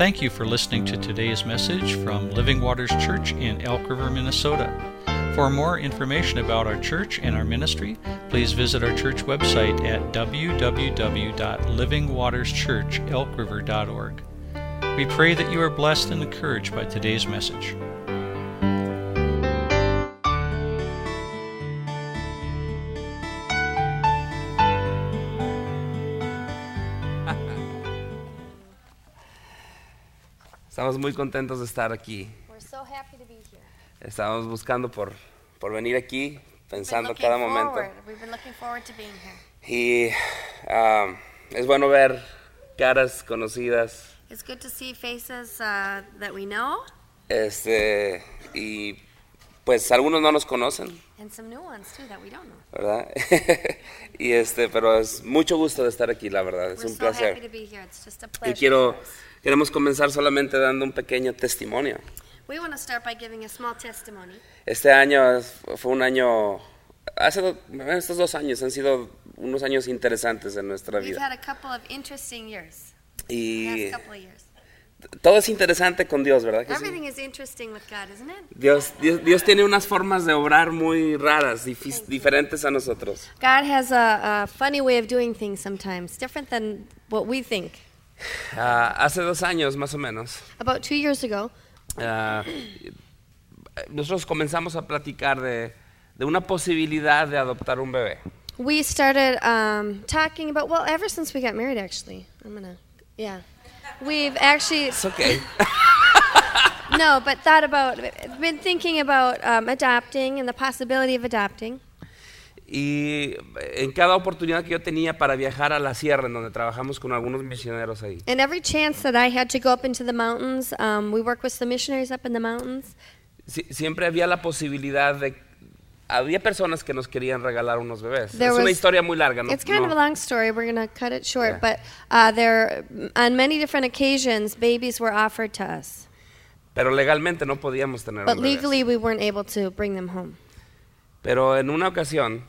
Thank you for listening to today's message from Living Waters Church in Elk River, Minnesota. For more information about our church and our ministry, please visit our church website at www.livingwaterschurchelkriver.org. We pray that you are blessed and encouraged by today's message. Estamos muy contentos de estar aquí. We're so happy to be here. Estamos buscando por venir aquí, pensando cada momento. We've been looking forward to being here. Y es bueno ver caras conocidas. It's good to see faces that we know. Y pues algunos no nos conocen, And some new ones too that we don't know. ¿verdad? Y pero es mucho gusto de estar aquí, la verdad, es We're un so happy to placer. be here. It's just a Y pleasure. queremos comenzar solamente dando un pequeño testimonio. We want to start by giving a small testimony. Este año fue un año, estos 2 años han sido unos años interesantes en nuestra We've vida. had a couple of interesting years. Y Last couple of years. todo es interesante con Dios, ¿verdad que sí? Everything is interesting with God, isn't it? Dios tiene unas formas de obrar muy raras, diferentes a nosotros. God has a funny way of doing things sometimes, different than what we think. Hace 2 años más o menos, About 2 years ago, nosotros comenzamos a platicar de una posibilidad de adoptar un bebé. we started talking about, well, ever since we got married, actually. We've actually, It's okay. no, but been thinking about adopting and the possibility of adopting. Y en cada oportunidad que yo tenía para viajar a la sierra, en donde trabajamos con algunos misioneros ahí, And every chance that I had to go up into the mountains, we work with some missionaries up in the mountains. siempre había la posibilidad había personas que nos querían regalar unos bebés. There Es una was- historia muy larga, ¿no? It's kind No. of a long story. We're going to cut it short. Yeah. But on many different occasions, babies were offered to us. Pero legalmente no podíamos tener But un bebé. legally, we weren't able to bring them home. Pero en una ocasión,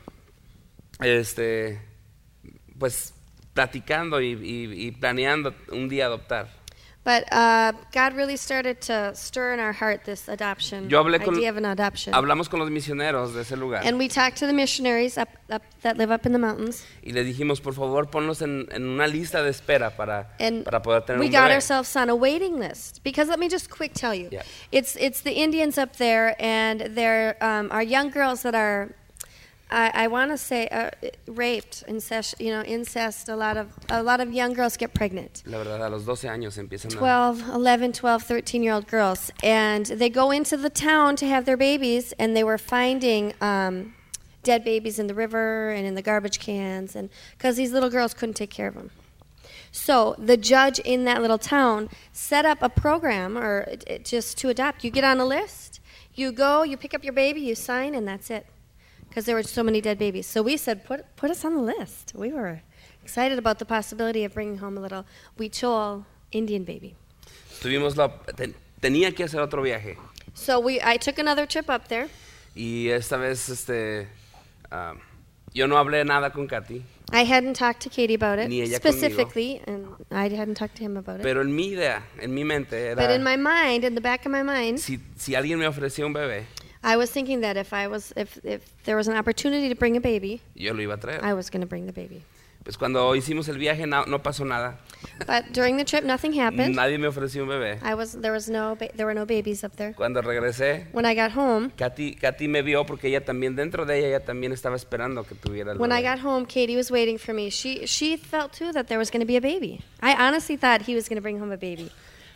pues platicando y planeando un día adoptar, But God really started to stir in our heart this adoption, Yo hablé con- idea of an adoption. hablamos con los misioneros de ese lugar And we talked to the missionaries up that live up in the mountains. y les dijimos, por favor, ponlos en una lista de espera para And poder tener we un got bebé. ourselves on a waiting list. Because let me just quick tell you. Yeah. It's the Indians up there, and there are young girls that are, I want to say, raped, incest. A lot of young girls get pregnant. La verdad, a los 12 años empiezan 11, 12, 13-year-old girls. And they go into the town to have their babies, and they were finding dead babies in the river and in the garbage cans, and because these little girls couldn't take care of them. So the judge in that little town set up a program, just to adopt. You get on a list, you go, you pick up your baby, you sign, and that's it. Because there were so many dead babies. So we said, put us on the list. We were excited about the possibility of bringing home a little Huichol Indian baby. tenía que hacer otro viaje So I took another trip up there. y esta vez yo no hablé nada con Katy, I hadn't talked to Katie about it Ni ella specifically, and I hadn't talked to him about it. pero en mi idea, en mi mente But in era my mind, in the back of my mind, si alguien me ofrecía un bebé, I was thinking that if there was an opportunity to bring a baby, yo lo iba a traer. I was going to bring the baby. Pues cuando hicimos el viaje no pasó nada. But during the trip, nothing happened. Nadie me ofreció un bebé. There were no babies up there. Cuando regresé, When I got home, Katy me vio porque ella también, dentro de ella también estaba esperando que tuviera el when I bebé. got home, Katie was waiting for me. She felt too that there was going to be a baby. I honestly thought he was going to bring home a baby.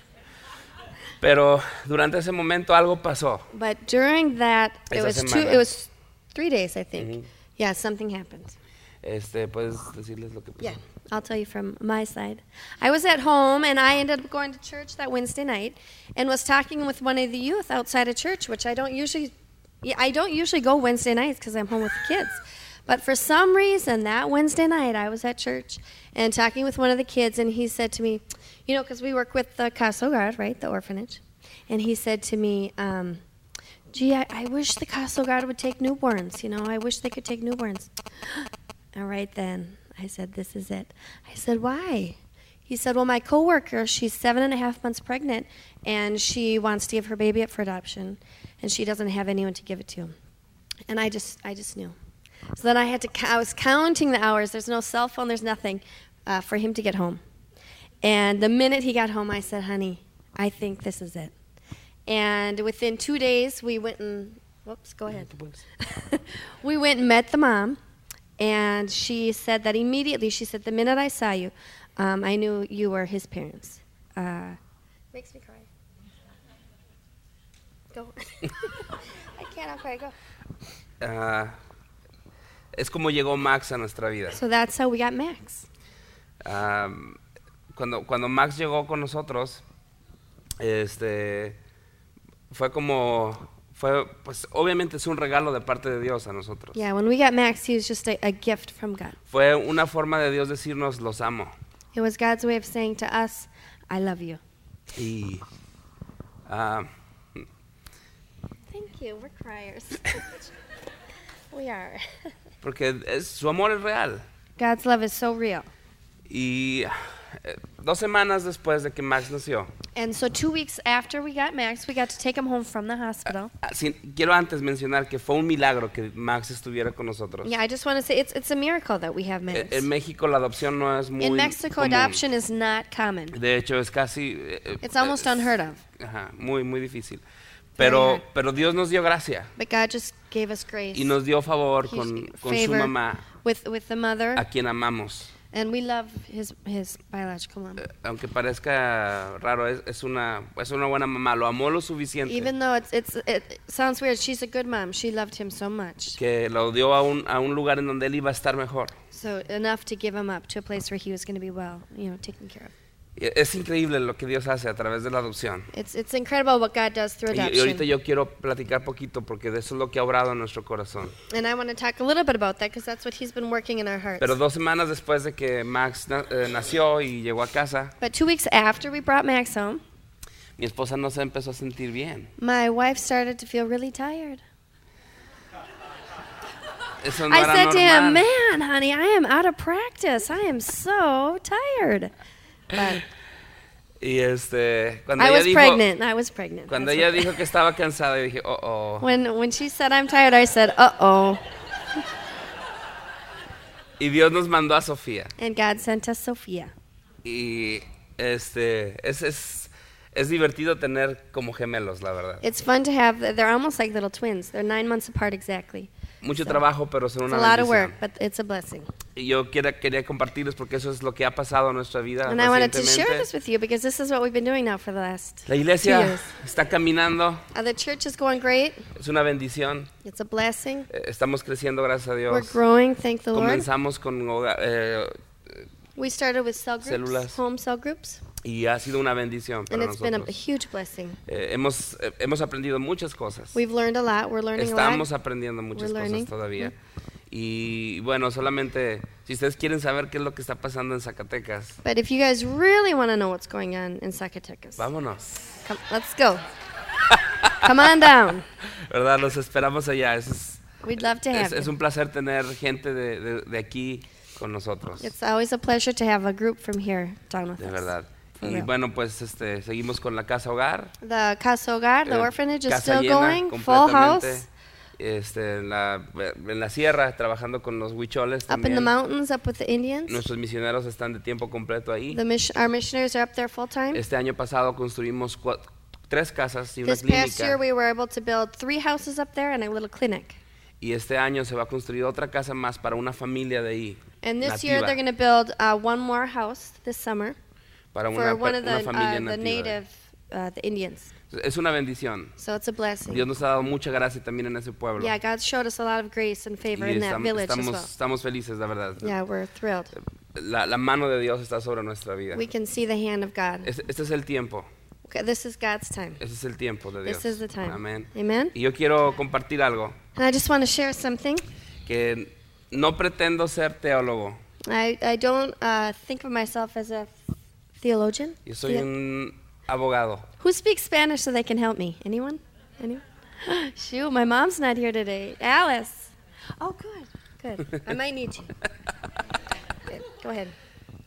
Pero durante ese momento algo pasó. But during that, it Esa was semana. it was 3 days, I think. Mhm. Yeah, something happened. Puedes decirles lo que pasó. Yeah, I'll tell you from my side. I was at home, and I ended up going to church that Wednesday night, and was talking with one of the youth outside of church, which I don't usually go Wednesday nights because I'm home with the kids. But for some reason, that Wednesday night, I was at church and talking with one of the kids, and he said to me, because we work with the Casa Hogar, right, the orphanage, and he said to me, gee, I wish the Casa Hogar would take newborns, I wish they could take newborns. All right, then. I said, this is it. I said, why? He said, well, my coworker, she's 7.5 months pregnant, and she wants to give her baby up for adoption, and she doesn't have anyone to give it to. And I just knew. So then I was counting the hours. There's no cell phone, there's nothing for him to get home. And the minute he got home, I said, honey, I think this is it. And within 2 days, we went and, whoops, go ahead. We went and met the mom, and she said that immediately, she said, the minute I saw you, I knew you were his parents. Makes me cry. Go. I can't, I'll cry, go. Es como llegó Max a nuestra vida. So that's how we got Max. Cuando Max llegó con nosotros, pues obviamente es un regalo de parte de Dios a nosotros. Yeah, when we got Max, he was just a gift from God. Fue una forma de Dios decirnos los amo. It was God's way of saying to us, I love you. Y Thank you, we're criers. We are. porque su amor es real. God's love is so real. Y 2 semanas después de que Max nació, And so 2 weeks after we got Max, we got to take him home from the hospital. quiero antes mencionar que fue un milagro que Max estuviera con nosotros. Yeah, I just want to say it's a miracle that we have Max. En México la adopción no es muy In Mexico, común. adoption is not common. De hecho es casi It's almost unheard of. Ajá, muy difícil. Very hard. Pero Dios nos dio gracia But God just gave us grace. y nos dio favor He- con su favor mamá, with the mother, a quien amamos. and we love his biological mom. Aunque parezca raro, es una buena mamá. Lo amó lo suficiente Even though it sounds weird, she's a good mom. She loved him so much. que lo dio a un lugar en donde él iba a estar mejor. So enough to give him up to a place where he was going to be well, taken care of. Y es increíble lo que Dios hace a través de la adopción. It's incredible what God does through Y ahorita adoption. yo quiero platicar poquito porque de eso es lo que ha obrado en nuestro corazón. And I want to talk a little bit about that because that's what he's been working in our hearts. Pero 2 semanas después de que Max nació y llegó a casa, But 2 weeks after we brought Max home, mi esposa no se empezó a sentir bien. my wife started to feel really tired. Eso no I era said to him, normal. man, honey, I am out of practice. I am so tired. But Y cuando I ella was dijo, pregnant. I was pregnant. cuando That's ella okay. dijo que estaba cansada, yo dije, oh. When she said I'm tired, I said, uh-oh. Y Dios nos mandó a Sofía. And God sent us Sophia. Y es divertido tener como gemelos, la verdad. It's fun to have, they're almost like little twins. They're 9 months apart exactly. Mucho So, trabajo, pero son It's una a lot of work, bendición. but it's a blessing. Y yo quería compartirles porque eso es lo que ha pasado en nuestra vida And I wanted to share recientemente. this with you because this is what we've been doing now for the last La 2 iglesia years. está caminando, The church is going great. es una bendición. It's a blessing. Estamos creciendo, gracias a We're Dios. growing, thank the Lord. Comenzamos con We started with cell groups, Células. home cell groups, y ha sido una bendición and para it's been a nosotros. huge blessing. Hemos aprendido muchas cosas. We've learned a lot. We're learning a Estamos lot. aprendiendo muchas We're cosas learning. todavía. Y bueno, solamente si ustedes quieren saber qué es lo que está pasando en Zacatecas, But if you guys really want to know what's going on in Zacatecas, vámonos. let's go. Come on down. ¿Verdad? Los esperamos allá. We'd love to have Es you. un placer tener gente de aquí con nosotros. It's always a pleasure to have a group from here down with De us. verdad. For Y real. bueno, pues seguimos con la Casa Hogar. The Casa Hogar, the orphanage is Casa still llena going, full house. completamente. En la sierra, trabajando con los huicholes Up in the también. mountains, up with the Indians. Nuestros misioneros están de tiempo completo ahí. Our missionaries are up there full time. Este año pasado construimos 3 casas y una This past year, clínica. we were able to build 3 houses up there and a little clinic. Y este año se va a construir otra casa más para una familia de ahí. And this year, nativa, they're going to build one more house this summer para for one of una the familia nativa. native, the Indians. Es una bendición. So it's a blessing. Dios nos ha dado mucha gracia también en ese pueblo. Yeah, God showed us a lot of grace and favor Y in that village as well. estamos felices, la verdad. Yeah, we're thrilled. La mano de Dios está sobre nuestra vida. We can see the hand of God. Este es el tiempo. Okay, this is God's time. Ese es el tiempo de Dios. This is the time. Amén. Amen. Y yo quiero compartir algo And I just want to share something. que no pretendo ser teólogo. I don't think of myself as a theologian. Yo soy un abogado. Who speaks Spanish so they can help me? Anyone? Anyone? Shoot, my mom's not here today. Alice. Oh, good. I might need you. Good. Go ahead.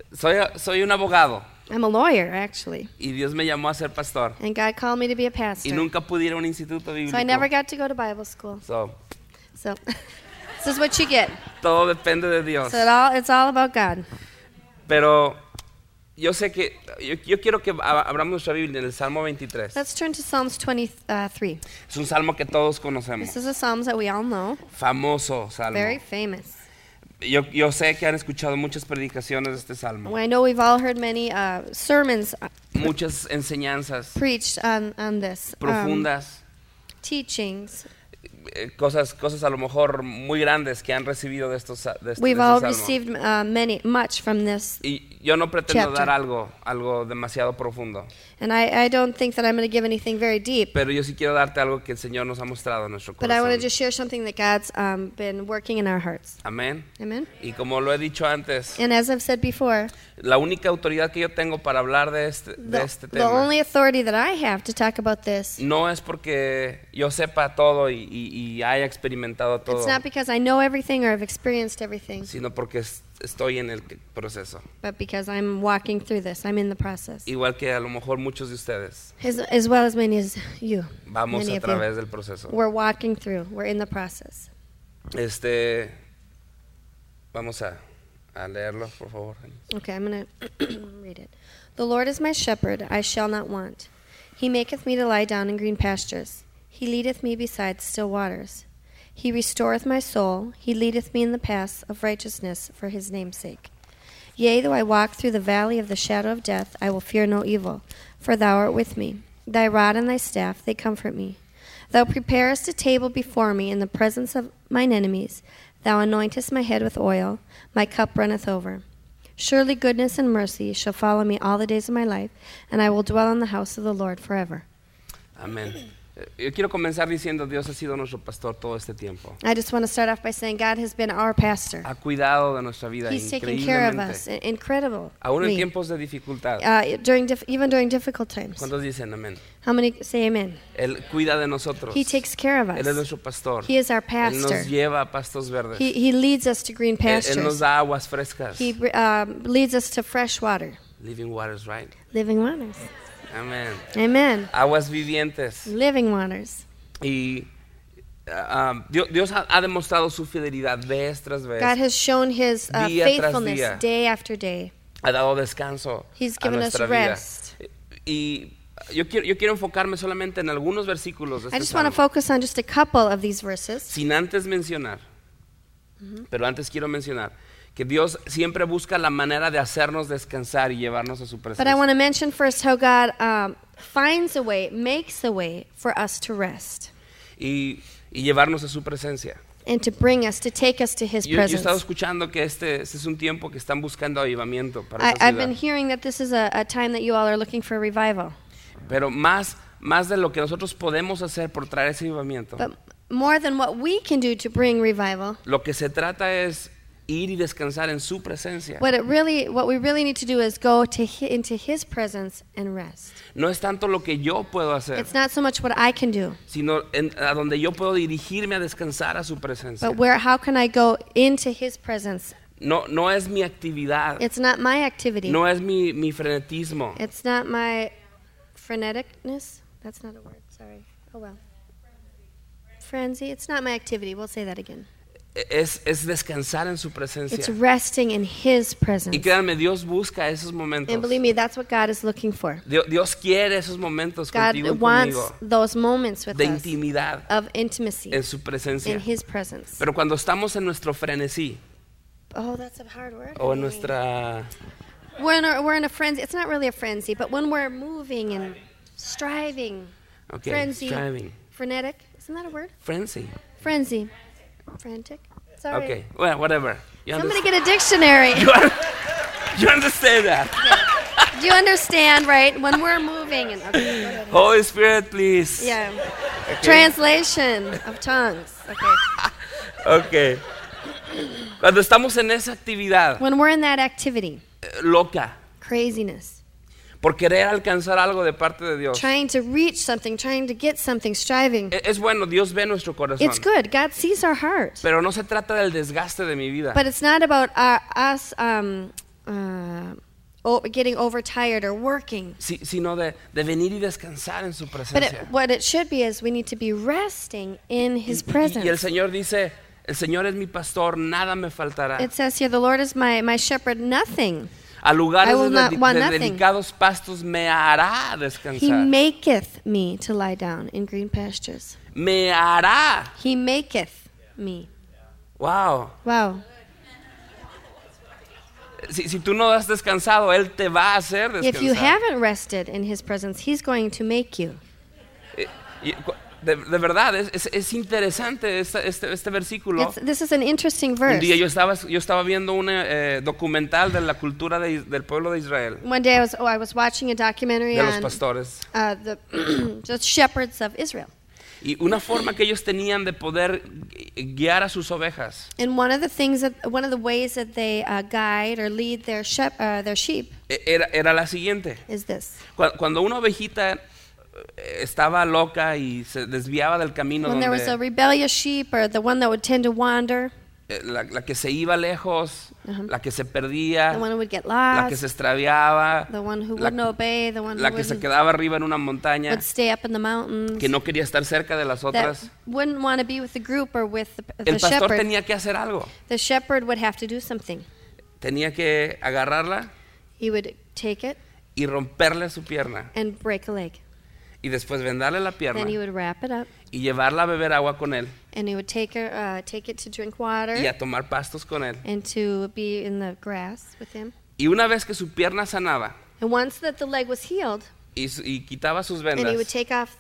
soy un abogado I'm a lawyer, actually. y Dios me llamó a ser pastor And God called me to be a y pastor. nunca pude ir a un instituto So I never bíblico. got to go to Bible school. So, So this is what you get. todo depende de Dios. So it's all about God. Pero yo sé que yo quiero que abramos nuestra Biblia en el Salmo 23. Let's turn to Psalms 23. Es un salmo que todos conocemos. This is a Psalms that we all know. Famoso salmo. Very famous. Yo sé que han escuchado muchas predicaciones de este salmo. I know we've all heard many sermons Muchas enseñanzas preached on this. profundas, Teachings. cosas a lo mejor muy grandes que han recibido de este We've all salmo. received much from this. Y yo no pretendo chapter. dar algo demasiado profundo, And I don't think that I'm going to give anything very deep. pero yo sí quiero darte algo que el Señor nos ha mostrado en nuestro But I want to corazón. just share something that God's been working in our hearts. Amén. Amen. Y como lo he dicho antes, And as I've said before, la única autoridad que yo tengo para hablar de este the tema only authority that I have to talk about this, no es porque yo sepa todo y haya experimentado todo, it's not because I know everything or I've experienced everything, sino porque estoy en el proceso. but because I'm walking through this. I'm in the process. Igual que a lo mejor muchos de ustedes As well as many as you. vamos Many a of you. través del proceso. We're walking through. We're in the process. Vamos a leerlo, por favor. Okay, I'm going to read it. The Lord is my shepherd, I shall not want. He maketh me to lie down in green pastures. He leadeth me beside still waters. He restoreth my soul. He leadeth me in the paths of righteousness for his name's sake. Yea, though I walk through the valley of the shadow of death, I will fear no evil, for thou art with me. Thy rod and thy staff, they comfort me. Thou preparest a table before me in the presence of mine enemies. Thou anointest my head with oil. My cup runneth over. Surely goodness and mercy shall follow me all the days of my life, and I will dwell in the house of the Lord forever. Amén. Yo quiero comenzar diciendo, Dios ha sido nuestro pastor todo este tiempo. I just want to start off by saying God has been our pastor. Ha cuidado de nuestra vida He's taken care of us increíblemente. incredibly. Aún en tiempos de dificultad. Even during difficult times. ¿Cuántos dicen amén? How many say amen? Él cuida de nosotros. He takes care of Él es us. nuestro pastor. He is our Él nos pastor. lleva a pastos verdes. He leads us to green Él nos pastures. da aguas frescas. He leads us to fresh water. Living waters, right? Living waters. Amén. Amen. Aguas vivientes. Living waters. Y Dios ha demostrado su fidelidad vez tras vez. God has shown his Día tras faithfulness día. day after day. Ha dado descanso He's a given us nuestra vida. rest. Y yo quiero enfocarme solamente en algunos versículos de I este just want to salmo, focus on just a couple of these verses. sin antes mencionar, pero antes quiero mencionar que Dios siempre busca la manera de hacernos descansar y llevarnos a su But I presencia. want to mention first how God finds a way, makes a way for us to rest Y llevarnos a su presencia. and to bring us, to take us to His Yo he estado presence. escuchando que este es un tiempo que están buscando avivamiento para esta I've been ciudad. hearing that this is a time that you all are looking for revival. Pero más de lo que nosotros podemos hacer por traer ese avivamiento, But more than what we can do to bring revival, lo que se trata es ir y descansar en su presencia. what we really need to do is go into His presence and rest. No es tanto lo que yo puedo hacer, It's not so much what I can do, sino a donde yo puedo dirigirme a descansar a su presencia. but how can I go into His presence? No es mi actividad, It's not my activity. no es mi frenetismo, It's not my freneticness. That's not a word. Sorry. Oh well. Frenzy. It's not my activity. We'll say that again. es descansar en su presencia. It's resting in His presence. Y créanme, Dios busca esos momentos. And believe me, that's what God is looking for. Dios quiere esos momentos God contigo y wants conmigo those moments with de us intimidad of intimacy en su presencia. in His presence. Pero cuando estamos en nuestro frenesí Oh, that's a hard word. o en nuestra We're in a frenzy. It's not really a frenzy, but when we're moving and striving, frenzy, striving, frenetic. Isn't that a word? frenzy. Frenzy, frantic. Sorry. Okay, well, whatever. You Somebody get a dictionary. you understand that? Do you understand, right? When we're moving and okay, go ahead. Holy Spirit, please. Yeah. Translation of tongues. Okay. Okay. Cuando estamos en esa actividad When we're in that activity, loca craziness, por querer alcanzar algo de parte de Dios, trying to reach something, trying to get something, striving. es bueno, Dios ve nuestro corazón. It's good. God sees our heart. Pero no se trata del desgaste de mi vida. But it's not about us getting overtired or working. sino de venir y descansar en su But presencia. what it should be is we need to be resting in His Y el presence. Señor dice, el Señor es mi pastor, nada me faltará. It says here, the Lord is my shepherd, nothing. A lugares I will not want de nothing. delicados pastos me hará He descansar. maketh me to lie down in green pastures. Me hará. He maketh me. Wow. Wow. Si tú no has descansado, Él te va a hacer If you descansar. haven't rested in His presence, He's going to make you. De verdad, es interesante este versículo. This is an interesting Un verse. día yo estaba viendo un documental de la cultura del pueblo de Israel, One day I was watching a documentary de los on pastores. the just shepherds of Israel. Y una forma que ellos tenían de poder guiar a sus ovejas And one of the ways that they guide or lead their sheep era la siguiente. is this. Cuando una ovejita estaba loca y se desviaba del camino, When there was a donde rebellious sheep or the one that would tend to wander, la que se iba lejos, la que se the perdía, one who would get la que lost, se extraviaba, the one who la- wouldn't obey, the one who la que se wouldn't, quedaba arriba en una montaña, would stay up in the mountains, que no quería estar cerca de las that otras. wouldn't want to be with the group or with the El pastor shepherd. tenía que hacer algo. The shepherd would have to do something. Tenía que agarrarla He would take it y romperle su pierna and break a leg. y después vendarle la pierna Then he would wrap it up y llevarla a beber agua con él and he would take it to drink water y a tomar pastos con él. and to be in the grass with him. Y una vez que su pierna sanaba And once that the leg was healed, y quitaba sus and he would vendas, take off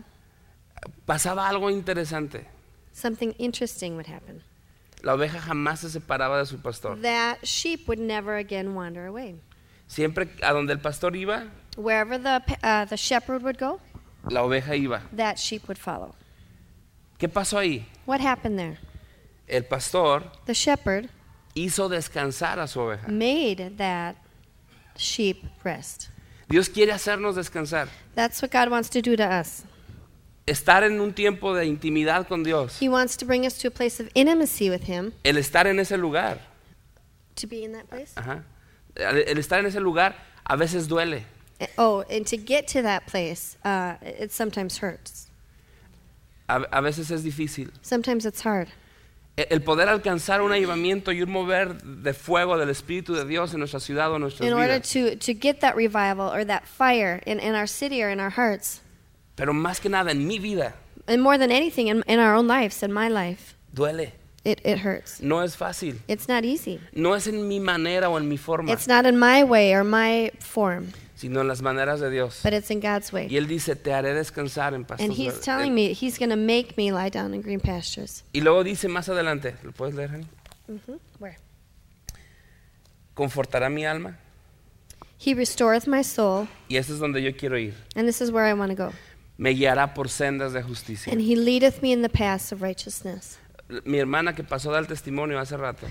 pasaba algo interesante. something interesting would happen. La oveja jamás se separaba de su pastor. That sheep would never again wander away. Siempre a donde el pastor iba, Wherever the shepherd would go, la oveja iba. that sheep would follow. ¿Qué pasó ahí? What happened there? El pastor The shepherd hizo descansar a su oveja. made that sheep rest. Dios quiere hacernos descansar. That's what God wants to do to us. Estar en un tiempo de intimidad con Dios. He wants to bring us to a place of intimacy with Him, El estar en ese lugar. to be in that place. Ajá. El estar en ese lugar a veces duele. Oh, and to get to that place, it sometimes hurts. A veces es difícil. Sometimes it's hard. El poder alcanzar un avivamiento y un mover de fuego del Espíritu de Dios en nuestra ciudad o en nuestras In order vidas. to get that revival or that fire in our city or in our hearts, Pero más que nada en mi vida and more than anything in our own lives, in my life, duele. it hurts. No es fácil. It's not easy. No es en mi manera o en mi forma, It's not in my way or my form, sino en las maneras de Dios. but it's in God's Y way. Él dice, te haré descansar en pastos And He's verdes. telling me He's going to make me lie down in green pastures. Y luego dice más adelante, ¿lo puedes leer, Hani? Where? Confortará mi alma. He restoreth my soul, Y ese es donde yo quiero ir. and this is where I want to go. Me guiará por sendas de justicia. And He leadeth me in the paths of righteousness. Mi hermana que pasó del testimonio hace rato,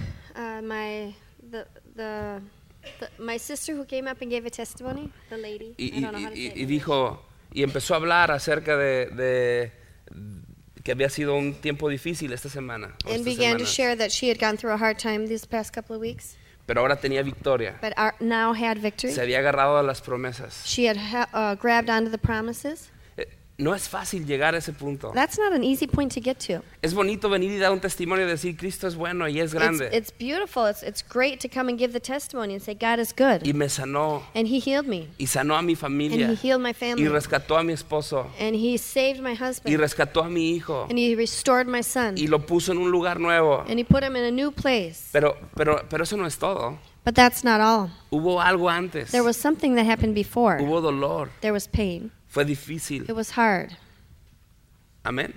My sister who came up and gave a testimony, the lady, I y don't know how to say y it. dijo, y empezó a hablar acerca de que había sido un tiempo difícil esta semana. o And estas began to semanas. share that she had gone through a hard time these past couple of weeks, Pero ahora tenía victoria. but now had victory. Se había agarrado a las promesas. She had grabbed onto the promises. No es fácil llegar a ese punto. That's not an easy point to get to. Es bonito venir y dar un testimonio y decir Cristo es bueno y es grande. It's beautiful. It's great to come and give the testimony and say God is good. Y me sanó And He healed me. y sanó a mi And familia He healed my y family. rescató a mi esposo And He saved my y husband. rescató a mi hijo And He restored my son. y lo puso en un lugar nuevo. And He put him in a new place. Pero eso no es todo. But that's not all. Hubo algo antes. There was something that happened before. Hubo dolor. There was pain. Fue difícil. It was hard. Amén.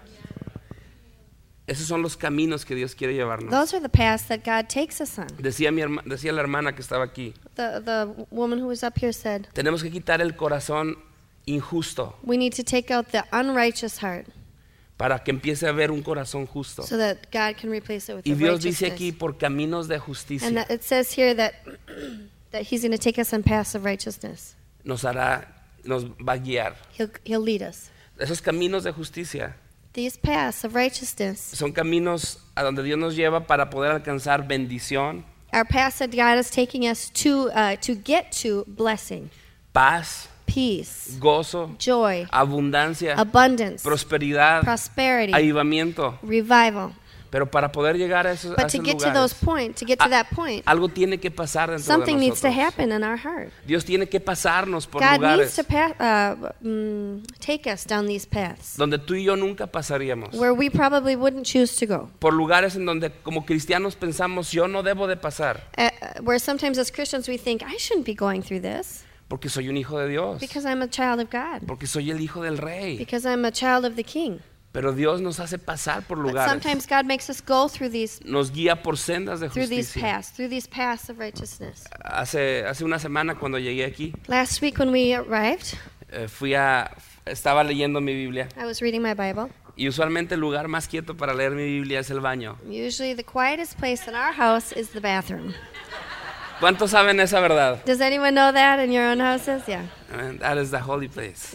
Esos son los caminos que Dios quiere llevarnos. Those are the paths that God takes us on. Decía la hermana que estaba aquí, The woman who was up here said, tenemos que quitar el corazón injusto we need to take out the unrighteous heart para que empiece a haber un corazón justo. so that God can replace it with Y the Dios dice righteousness. aquí por caminos de And justicia that it says here that He's going to take us on paths of righteousness. nos va a guiar. He'll lead us. Esos caminos de justicia These paths of righteousness son caminos a donde Dios nos lleva para poder alcanzar bendición, Our past that God is taking us to get to blessing, paz, peace, gozo, joy, abundancia, abundance, prosperidad, prosperity, avivamiento. revival. Pero para poder llegar a esos, But to get to those points, to get to that point, algo tiene que pasar dentro de something needs to nosotros. happen in our heart. Dios tiene que pasarnos por God needs lugares to take us down these paths donde tú y yo nunca pasaríamos. where we probably wouldn't choose to go. Por lugares en donde como cristianos pensamos, yo no debo de pasar, Where sometimes as Christians we think, I shouldn't be going through this porque soy un hijo de Dios, because I'm a child of God, porque soy el hijo del rey. because I'm a child of the King. Pero Dios nos hace pasar por But lugares, sometimes God makes us go through these nos guía por sendas de justicia. paths of righteousness. Hace una semana cuando llegué aquí, Last week when we arrived, estaba leyendo mi Biblia. I was reading my Bible. Y usualmente el lugar más quieto para leer mi Biblia es el baño. Usually the quietest place in our house is the bathroom. ¿Cuántos saben esa verdad? Does anyone know that in your own houses? Yeah. And that is the holy place.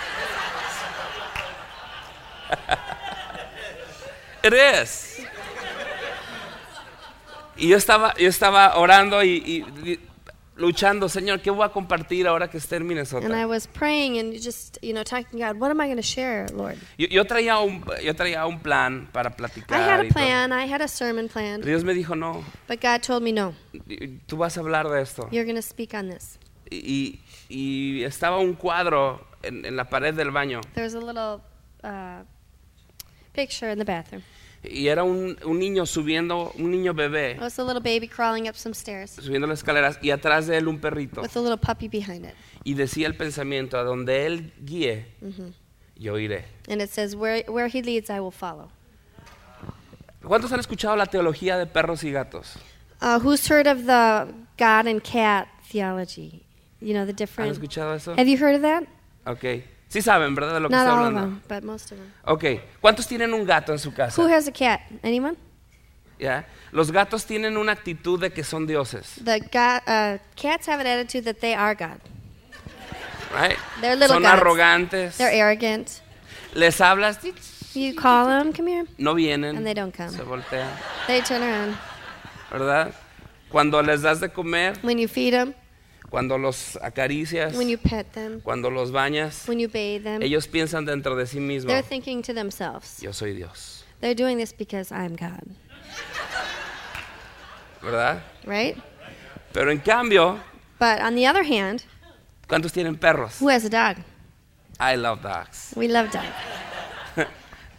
It is. Y yo estaba orando y luchando, Señor, ¿qué voy a compartir ahora que esté en And I Minnesota? was praying and just, talking to God, what am I going to share, Lord? Yo traía un plan para I had platicar a y todo. plan, I had a sermon planned, Dios me dijo, no, but God told me, no, tú vas a hablar de esto. you're going to speak on this. Y estaba un cuadro en la pared del baño. There's a little picture in the bathroom. Y era un niño bebé, It was a little baby crawling up some stairs subiendo las escaleras, y atrás de él un perrito. with a little puppy behind it. Y decía el pensamiento, a donde él guíe, yo iré. And it says, where he leads, I will follow. ¿Cuántos han escuchado la teología de perros y gatos? Who's heard of the God and cat theology? The ¿Han different... escuchado eso? Have you heard of that? Ok. Sí saben, ¿verdad? De lo que Not estoy all of hablando. them, but most of them. Ok. ¿Cuántos tienen un gato en su casa? Who has a cat? Anyone? ¿Ya? Los gatos tienen una actitud de que son dioses. Cats have an attitude that they are God. Right? They're little Son gods. arrogantes. They're arrogant. Les hablas, You call them, come here. no vienen. And they don't come. Se voltean. They turn around. ¿Verdad? Cuando les das de comer, When you feed them, cuando los acaricias, when you pet them, cuando los bañas, when you bathe them, ellos piensan dentro de sí mismos, they're thinking to themselves, yo soy Dios. they're doing this because I'm God. ¿Verdad? Right? Pero en cambio, But on the other hand, ¿cuántos tienen perros? who has a dog? I love dogs. We love dogs.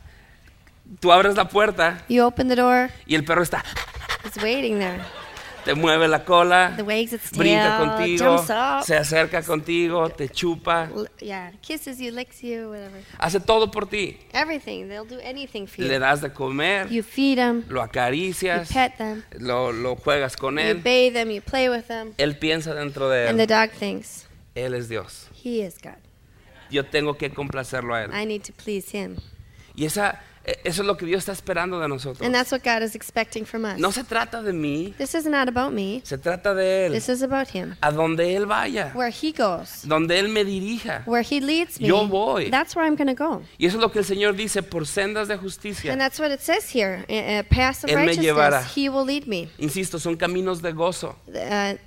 Tú abres la puerta You open the door, y el perro está, it's waiting there. te mueve la cola, The wags its brinca tail, contigo, jumps up, se acerca contigo, te chupa, kisses you, licks you, whatever. hace todo por ti. Everything. They'll do anything for Le you. das de comer, You feed them, lo you acaricias, pet them, lo juegas con you él. bathe them, you play with them, Él piensa dentro de and the él, dog thinks, él es Dios. he is God. Yo tengo que complacerlo a él. I need to please him. Y eso es lo que Dios está esperando de nosotros. And that's what God is expecting from us. No se trata de mí, This is not about me. se trata de él. This is about him. A donde él vaya, Where he goes, donde él me dirija. where he leads me, Yo voy. that's where I'm going to go. Y eso es lo que el Señor dice, por sendas de justicia. And that's what it says here. Paths of Él me llevará. righteousness, he will lead me. Insisto, son caminos de gozo, They're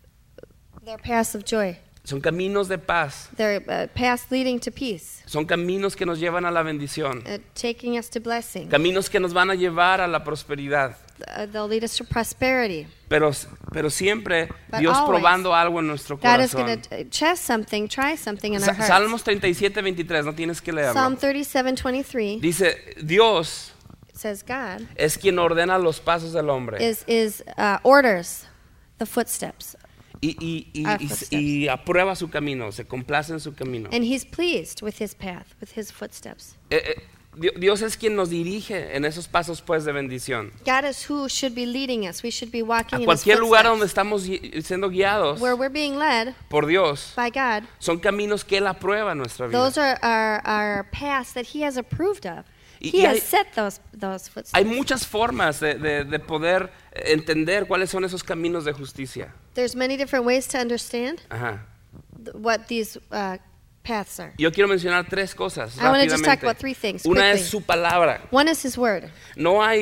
paths of joy. son caminos de paz, They're paths leading to peace, son caminos que nos llevan a la bendición, taking us to blessing. caminos que nos van a llevar a la prosperidad. They'll lead us to prosperity. Pero siempre But Dios always, probando algo en nuestro God is corazón. going to try something in our hearts. Salmos 37:23, no tienes que leerlo. Psalm 37:23 Dice, Dios says God es quien ordena los pasos del hombre orders the footsteps, our footsteps. y aprueba su camino, se complace en su camino. and he's pleased with his path, with his footsteps. Dios es quien nos dirige en esos pasos pues de bendición. God is who should be leading us. We should be walking A in his cualquier lugar donde footsteps. estamos siendo guiados Where we're being led por Dios, by God, son caminos que Él aprueba en nuestra vida. those are paths that he has approved of. Y He has hay- set those footsteps. Hay muchas formas de poder entender cuáles son esos caminos de justicia. There's many different ways to understand Ajá. what these paths are. Yo quiero mencionar 3 cosas I want to just talk rápidamente. about 3 things Una quickly. es su palabra. One is His Word. No va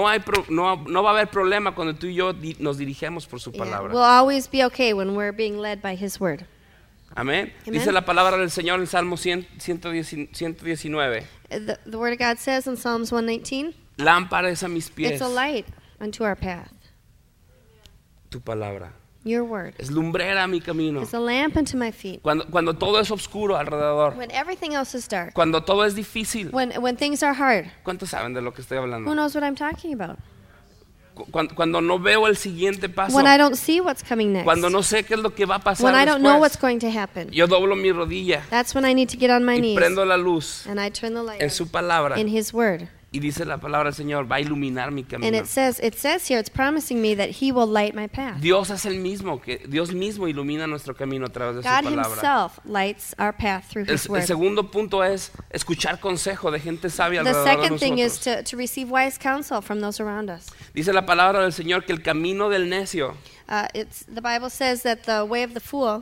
a haber problema cuando tú y yo nos dirigemos por su Yeah. palabra. We'll always be okay when we're being led by His Word. Amén. Amen. Dice la palabra del Señor en Salmo 119. The Word of God says in Psalms 119, Lámpara es a mis pies it's a light unto our path. tu palabra. Your Word Es lumbrera a mi camino. is a lamp unto my feet. Cuando todo es oscuro alrededor. When everything else is dark, Cuando todo es difícil. when things are hard, ¿Cuántos saben de lo que estoy who hablando? knows what I'm talking about? Cuando no veo el siguiente paso. When I don't see what's coming next, Cuando no sé qué es lo que va a pasar when I don't know what's después. going to happen, Yo doblo mi rodilla that's when I need to get on my y knees prendo la luz and I turn the light en on su palabra. in His Word. Y dice la palabra del Señor, va a iluminar mi And camino. it says here, it's promising me that He will light my path. Dios es el mismo, que Dios mismo ilumina nuestro camino a través de su God palabra. Himself lights our path through His El Word. segundo punto es escuchar consejo de gente sabia The alrededor de second thing is nosotros. to receive wise counsel from those around us. Dice la palabra del Señor que el camino del necio, The Bible says that the way of the fool,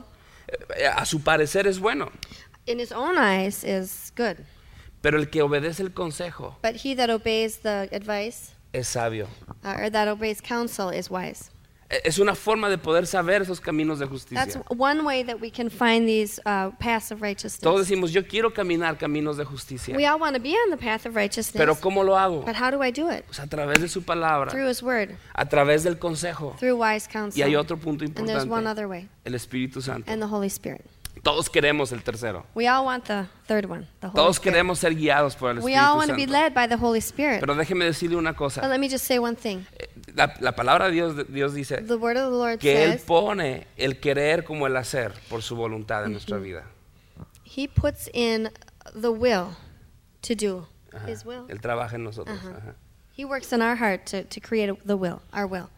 a su parecer es bueno, in his own eyes, is good. pero el que obedece el consejo But he that obeys the advice, es sabio. or that obeys counsel, is wise. Es una forma de poder saber esos caminos de That's justicia. one way that we can find these paths of Todos righteousness. decimos, yo quiero caminar caminos de justicia, We all want to be on the path of righteousness. pero ¿cómo lo hago? But how do I do it? Pues a través de su palabra, Through His Word, a través del consejo. through wise Y counsel. hay otro punto And there's one importante, other way, el Espíritu Santo. and the Holy Spirit. Todos queremos el tercero. We all want the third one, the Holy Todos Spirit. queremos ser guiados por el We all want to Espíritu be Santo. led by the Holy Spirit. Pero déjeme decirle una But cosa. let me just say one thing. La palabra de Dios dice The word of the Lord que Él says pone el querer como el hacer por su voluntad en nuestra vida. He puts in the will to do Ajá. His will. Él trabaja en nosotros. Ajá. Ajá. He works in our heart to create the will, our will.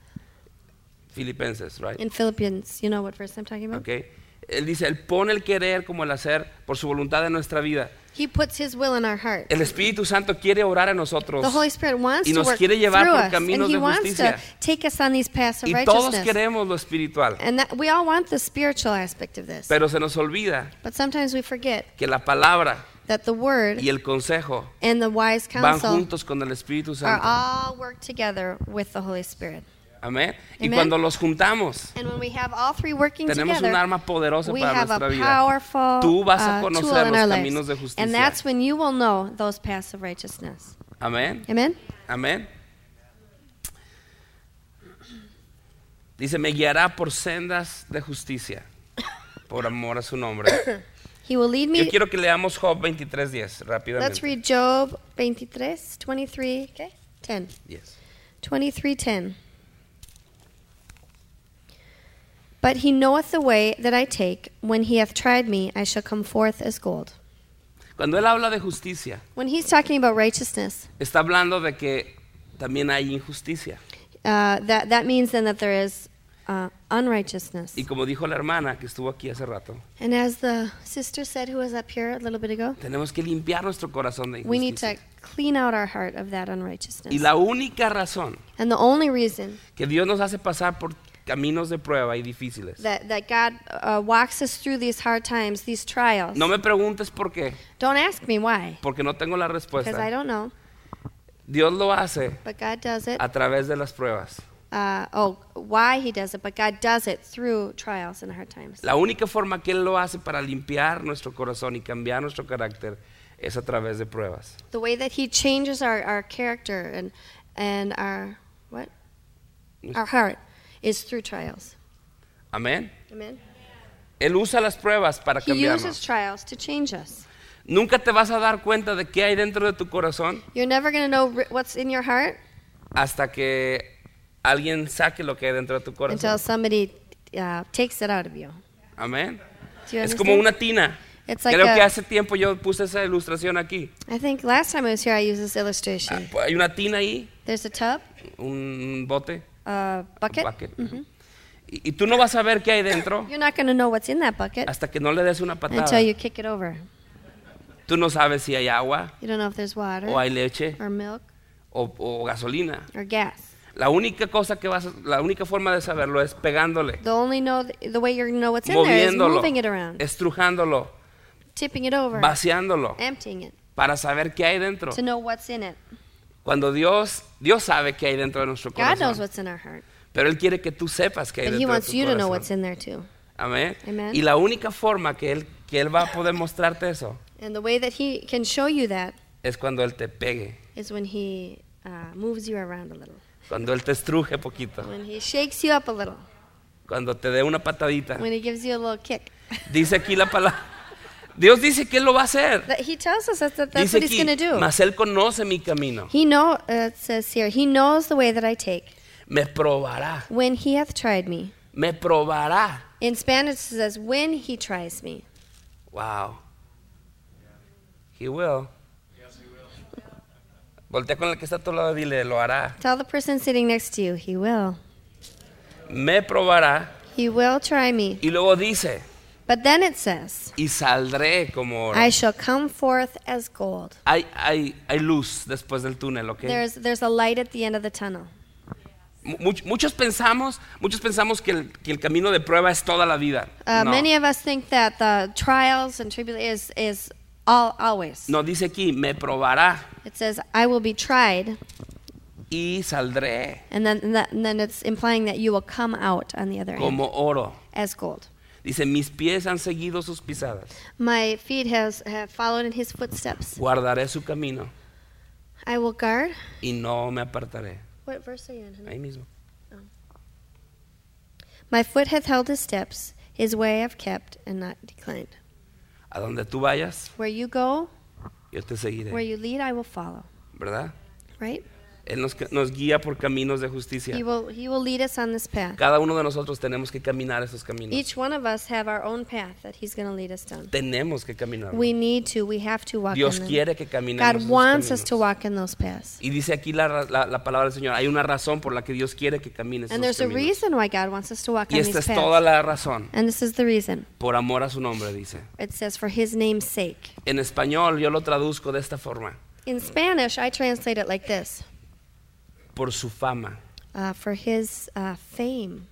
Filipenses, right? In Philippians, you know what verse I'm talking about? Okay. Él dice, Él pone el querer como el hacer por su voluntad en nuestra vida. He puts His will in our heart. El Espíritu Santo quiere orar a nosotros The Holy Spirit wants y to nos work quiere llevar through por us, caminos and He de wants to justicia. take us on these paths of Y todos righteousness. queremos lo espiritual, And that, we all want the spiritual aspect of this. pero se nos olvida But sometimes we forget que la palabra that the Word y el consejo and the wise van counsel juntos con el Espíritu are Santo. all work together with the Holy Spirit. Amén. Y Amen. cuando los juntamos, And when we have all three working tenemos together, un arma poderosa we para have nuestra a vida. powerful Tú vas a tool conocer in los our caminos de lives. justicia. And that's when you will know those paths of righteousness. Amén. Amen? Amén. Dice, me guiará por sendas de justicia, por amor a su nombre. He will lead Yo me. quiero que leamos Job 23:10 Let's rápidamente. read Job 23, okay? 10. Yes. 23:10. But he knoweth the way that I take. When he hath tried me, I shall come forth as gold. Cuando él habla de justicia, When he's talking about righteousness, está hablando de que también hay injusticia. that means then that there is unrighteousness. Y como dijo la hermana que estuvo aquí hace rato, And as the sister said who was up here a little bit ago, tenemos que limpiar nuestro corazón de we need to injusticia. clean out our heart of that Y unrighteousness. la única razón And the only reason que Dios nos hace pasar por caminos de prueba y difíciles. that God walks us through these hard times, these trials, No me preguntes por qué, don't ask me why, porque no tengo la because I respuesta. don't know. Dios lo hace But God does it. a través de las pruebas. Why He does it, but God does it through trials and hard times. La única forma que Él lo hace para limpiar nuestro corazón y cambiar nuestro carácter es a través de pruebas. The way that He changes our character and our heart is through trials. Amén. Amen. Él usa las pruebas para He uses cambiarnos. trials to change us. Nunca te vas a dar cuenta de qué hay dentro de tu corazón You're never going to know what's in your heart hasta que alguien saque lo que hay dentro de tu until corazón. somebody takes it out of you. Amén. Do you Es como understand? una tina. It's like Creo que hace tiempo yo puse esa ilustración aquí. I think last time I was here I used this illustration. Hay una tina ahí, There's a tub, un bote, a bucket. bucket. Y tú no vas a ver qué hay dentro You're not going to know what's in that bucket hasta que no le des una patada. until you kick it over. Tú no sabes si hay agua, You don't know if there's water o hay leche, or milk o gasolina. or gas. La única forma de saberlo es pegándole, The only the way you're going to know what's in there is moviéndolo, moving it around, estrujándolo, tipping it over, vaciándolo, emptying it, para saber qué hay dentro. to know what's in it. Cuando Dios sabe qué hay dentro de nuestro God knows corazón, what's in our heart, pero Él quiere que tú sepas qué hay but He dentro de wants tu you to know what's corazón. in there too. Amén. Amen. Y la única forma que él va a poder mostrarte eso And the way that He can show you that es cuando Él te pegue, is when He moves you around a little, cuando Él te estruje poquito, when He shakes you up a little, cuando te dé una patadita. when He gives you a little kick. Dice aquí la palabra. Dios dice que Él lo va a hacer. That He tells us that's Dice what He's aquí, going to do. mas Él conoce mi camino. It says here, He knows the way that I take. Me probará. When He hath tried me. Me probará. In Spanish it says, when He tries me. Wow. He will. Voltea con el que está a tu lado y dile, lo hará. Tell the person sitting next to you, He will. Me probará. He will try me. Y luego dice, But then it says, y saldré como oro. I shall come forth as gold. Hay luz después del túnel, ¿ok? There's a light at the end of the tunnel. Muchos pensamos que el camino de prueba es toda la vida. No. Many of us think that the trials and tribulations is always. No, dice aquí, me probará It says, I will be tried. y saldré And then it's implying that you will come out on the other end como oro. as gold. Dice, mis pies han seguido sus pisadas. My feet have followed in His footsteps. Guardaré su camino I will guard. y no me apartaré. What verse are you in, honey? Ahí mismo. My foot hath held His steps. His way I've kept and not declined. A donde tú vayas, Where you go, yo te seguiré. where you lead, I will follow. ¿Verdad? Right? Él nos guía por caminos de justicia. He will lead us on this path. Cada uno de nosotros tenemos que caminar esos caminos. Each one of us have our own path that He's going to lead us down. Tenemos que caminar. We have to walk Dios in them. quiere que caminemos God esos wants us caminos. to walk in those paths. Y dice aquí la palabra del Señor, hay una razón por la que Dios quiere que camines And esos there's a caminos. reason why God wants us to walk Y on esta these es toda paths. la razón, And this is the reason. por amor a su nombre, dice. It says, for His name's sake. En español yo lo traduzco de esta forma, In Spanish, I translate it like this. por su fama, For His fame,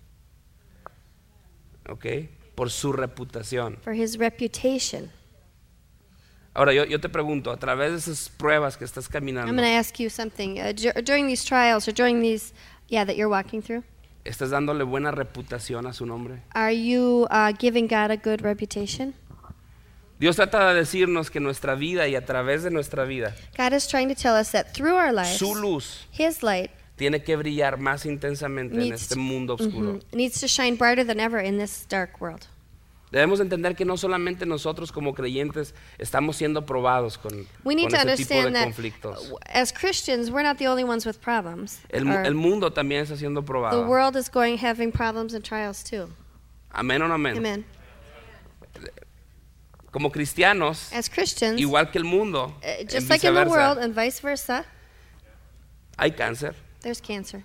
¿ok? Por su reputación. for His reputation. Ahora yo te pregunto, a través de esas pruebas que estás caminando, I'm going to ask you something. During these trials or during these, that you're walking through, ¿estás dándole buena reputación a su nombre? are you giving God a good reputation? Dios trata de decirnos que nuestra vida y a través de nuestra vida, God is trying to tell us that through our lives, su luz His light tiene que brillar más intensamente en needs este mundo oscuro. needs to shine brighter than ever in this dark world. Debemos entender que no solamente nosotros como creyentes estamos siendo probados con We need to este tipo de understand that conflictos. as Christians, we're not the only ones with problems. El mundo también está siendo The probado. world is having problems and trials too. Amén o no amén. Amen. Como cristianos, As Christians, igual que el mundo, just en like in the viceversa, world and vice versa, hay cáncer. there's cancer,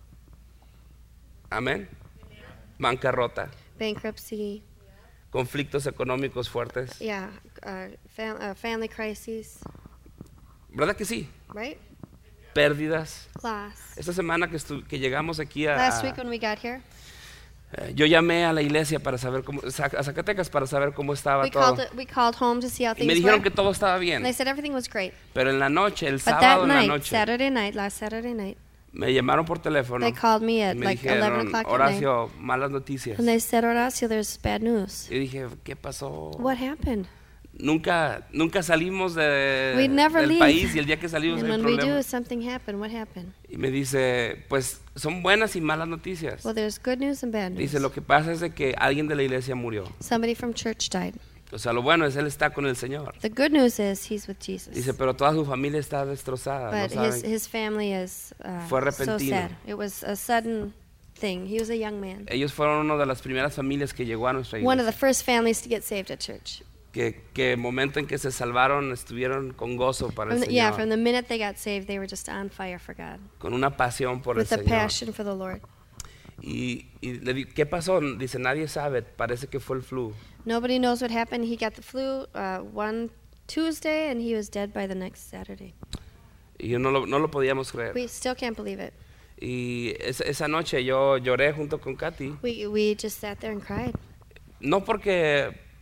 Amén. Bancarrota, bankruptcy, conflictos económicos fuertes. family crises, ¿Verdad que sí? right? Pérdidas. Loss. Esta semana que llegamos aquí Last week when we got here, yo llamé a la iglesia para saber cómo, a Zacatecas para saber cómo estaba todo. we called home to see how Y me things dijeron were. que todo estaba And bien. they said everything was great. Pero en la noche, el But sábado that en la night, noche, last Saturday night, me llamaron por teléfono they called me y at me like 11 dijeron, o'clock at night. Horacio, malas noticias. And they said, Horacio, there's bad news. Y dije, ¿qué pasó? What happened? Nunca salimos We never del leave. país y el día que salimos And hay when we do, problemas. something happened. What happened? Y me dice, pues son buenas y malas noticias. Well, there's good news and bad news. Dice, lo que pasa es de que alguien de la iglesia murió. Somebody from church died. O sea, lo bueno es él está con el Señor. The good news is he's with Jesus. Dice, pero toda su familia está destrozada. But no saben. his family is Fue so repentino. sad. It was a sudden thing. He was a young man. Ellos fueron una de las primeras familias que llegó a nuestra One of iglesia. the first families to get saved at church. Que el momento en que se salvaron estuvieron con gozo para el From Señor. the minute they got saved, they were just on fire for God. Con una pasión por el With a Señor. passion for the Lord. Y le di, ¿qué pasó? Dice, nadie sabe, parece que fue el flu. Nobody knows what happened. He got the flu one Tuesday, and he was dead by the next Saturday. Y yo no lo podíamos creer. We still can't believe it. Y esa noche yo lloré junto con Katy. We just sat there and cried. No porque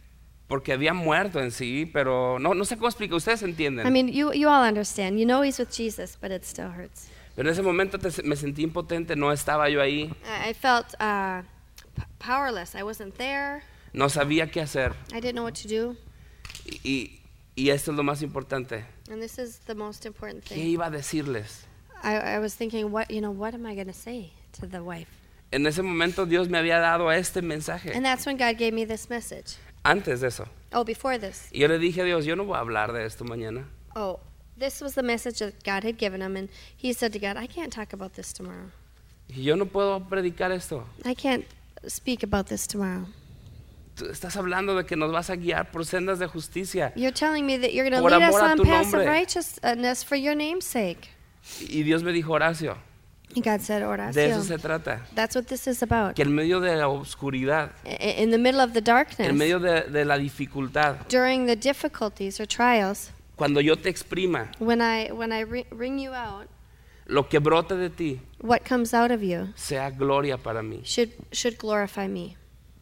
porque había muerto en sí, pero no sé cómo explicar, ustedes entienden. I mean, you all understand. You know he's with Jesus, but it still hurts. Pero en ese momento me sentí impotente, no estaba yo ahí, I felt powerless. I wasn't there. no sabía qué hacer. I didn't know what to do. Y esto es lo más importante. And this is the most important ¿Qué thing. iba a decirles? I was thinking, what am I going to say to the wife? En ese momento Dios me había dado este mensaje, And that's when God gave me this message. antes de eso. Oh, before this. Y yo le dije a Dios, yo no voy a hablar de esto mañana. Oh, this was the message that God had given him. And he said to God, I can't talk about this tomorrow. Y yo no puedo predicar esto. I can't speak about this tomorrow. Tú estás hablando de que nos vas a guiar por sendas de justicia. You're telling me that you're going to Por lead us amor a on tu paths of nombre. righteousness for your name's sake. Y Dios me dijo, Horacio, And God said, de eso Horacio, se trata. that's what this is about. Que en medio de la oscuridad, In the middle of the en darkness, medio de la dificultad, during the difficulties or trials, cuando yo te exprima, when I ring you out, lo que brote de ti what comes out of you sea gloria para mí. should glorify me.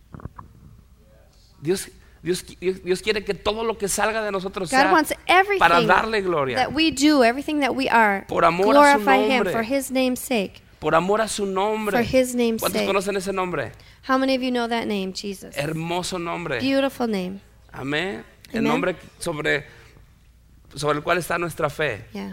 Dios quiere que todo lo que salga de nosotros God sea wants para everything darle gloria, that we do, everything that we are, Por amor a su glorify Him nombre. for His name's sake. por amor a su nombre. For His name's ¿Cuántos sake. conocen ese nombre? How many of you know that name, Jesus? Hermoso nombre. Beautiful name. Amén. El Amen. nombre sobre el cual está nuestra fe. Yeah.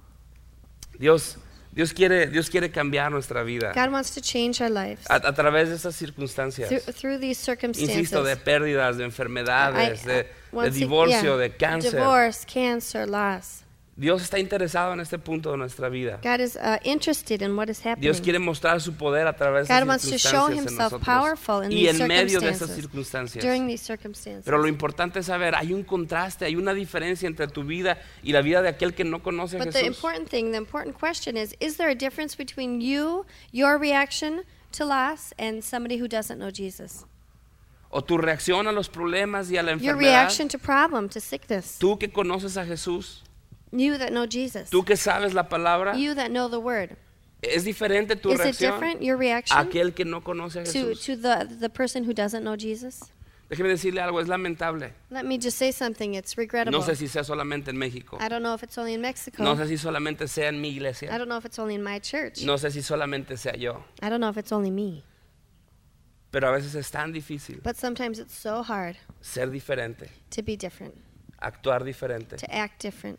Dios quiere cambiar nuestra vida God wants to change our lives a través de estas circunstancias. through these circumstances. Insisto, de pérdidas, de enfermedades, de once divorcio, yeah, de cáncer. divorce, cancer, loss. Dios está interesado en este punto de nuestra vida. God is interested in what is happening. Dios quiere mostrar su poder a través de God estas wants to show circunstancias en Himself nosotros powerful in y these en medio de estas circumstances. circunstancias. During these circumstances. Pero lo importante es saber, hay un contraste, hay una diferencia entre tu vida y la vida de aquel que no conoce a But the Jesús. important question is there a difference between your reaction to loss, and somebody who doesn't know Jesus? O tu reacción a los problemas y a la Your enfermedad. reaction to problem, to sickness. Tú que conoces a Jesús, You that know Jesus. tú que sabes la palabra, You that know the Word. es diferente tu Is it reacción different, your a reaction, aquel que no conoce a to Jesús. the person who doesn't know Jesus? Déjeme decirle algo, es lamentable. Let me just say something. It's regrettable. No sé si sea solamente en México. I don't know if it's only in Mexico. No sé si solamente sea en mi I iglesia. don't know if it's only in my church. No sé si solamente sea yo. I don't know if it's only me. Pero a veces es tan difícil But sometimes it's so hard ser diferente, to be different, actuar diferente. to act different.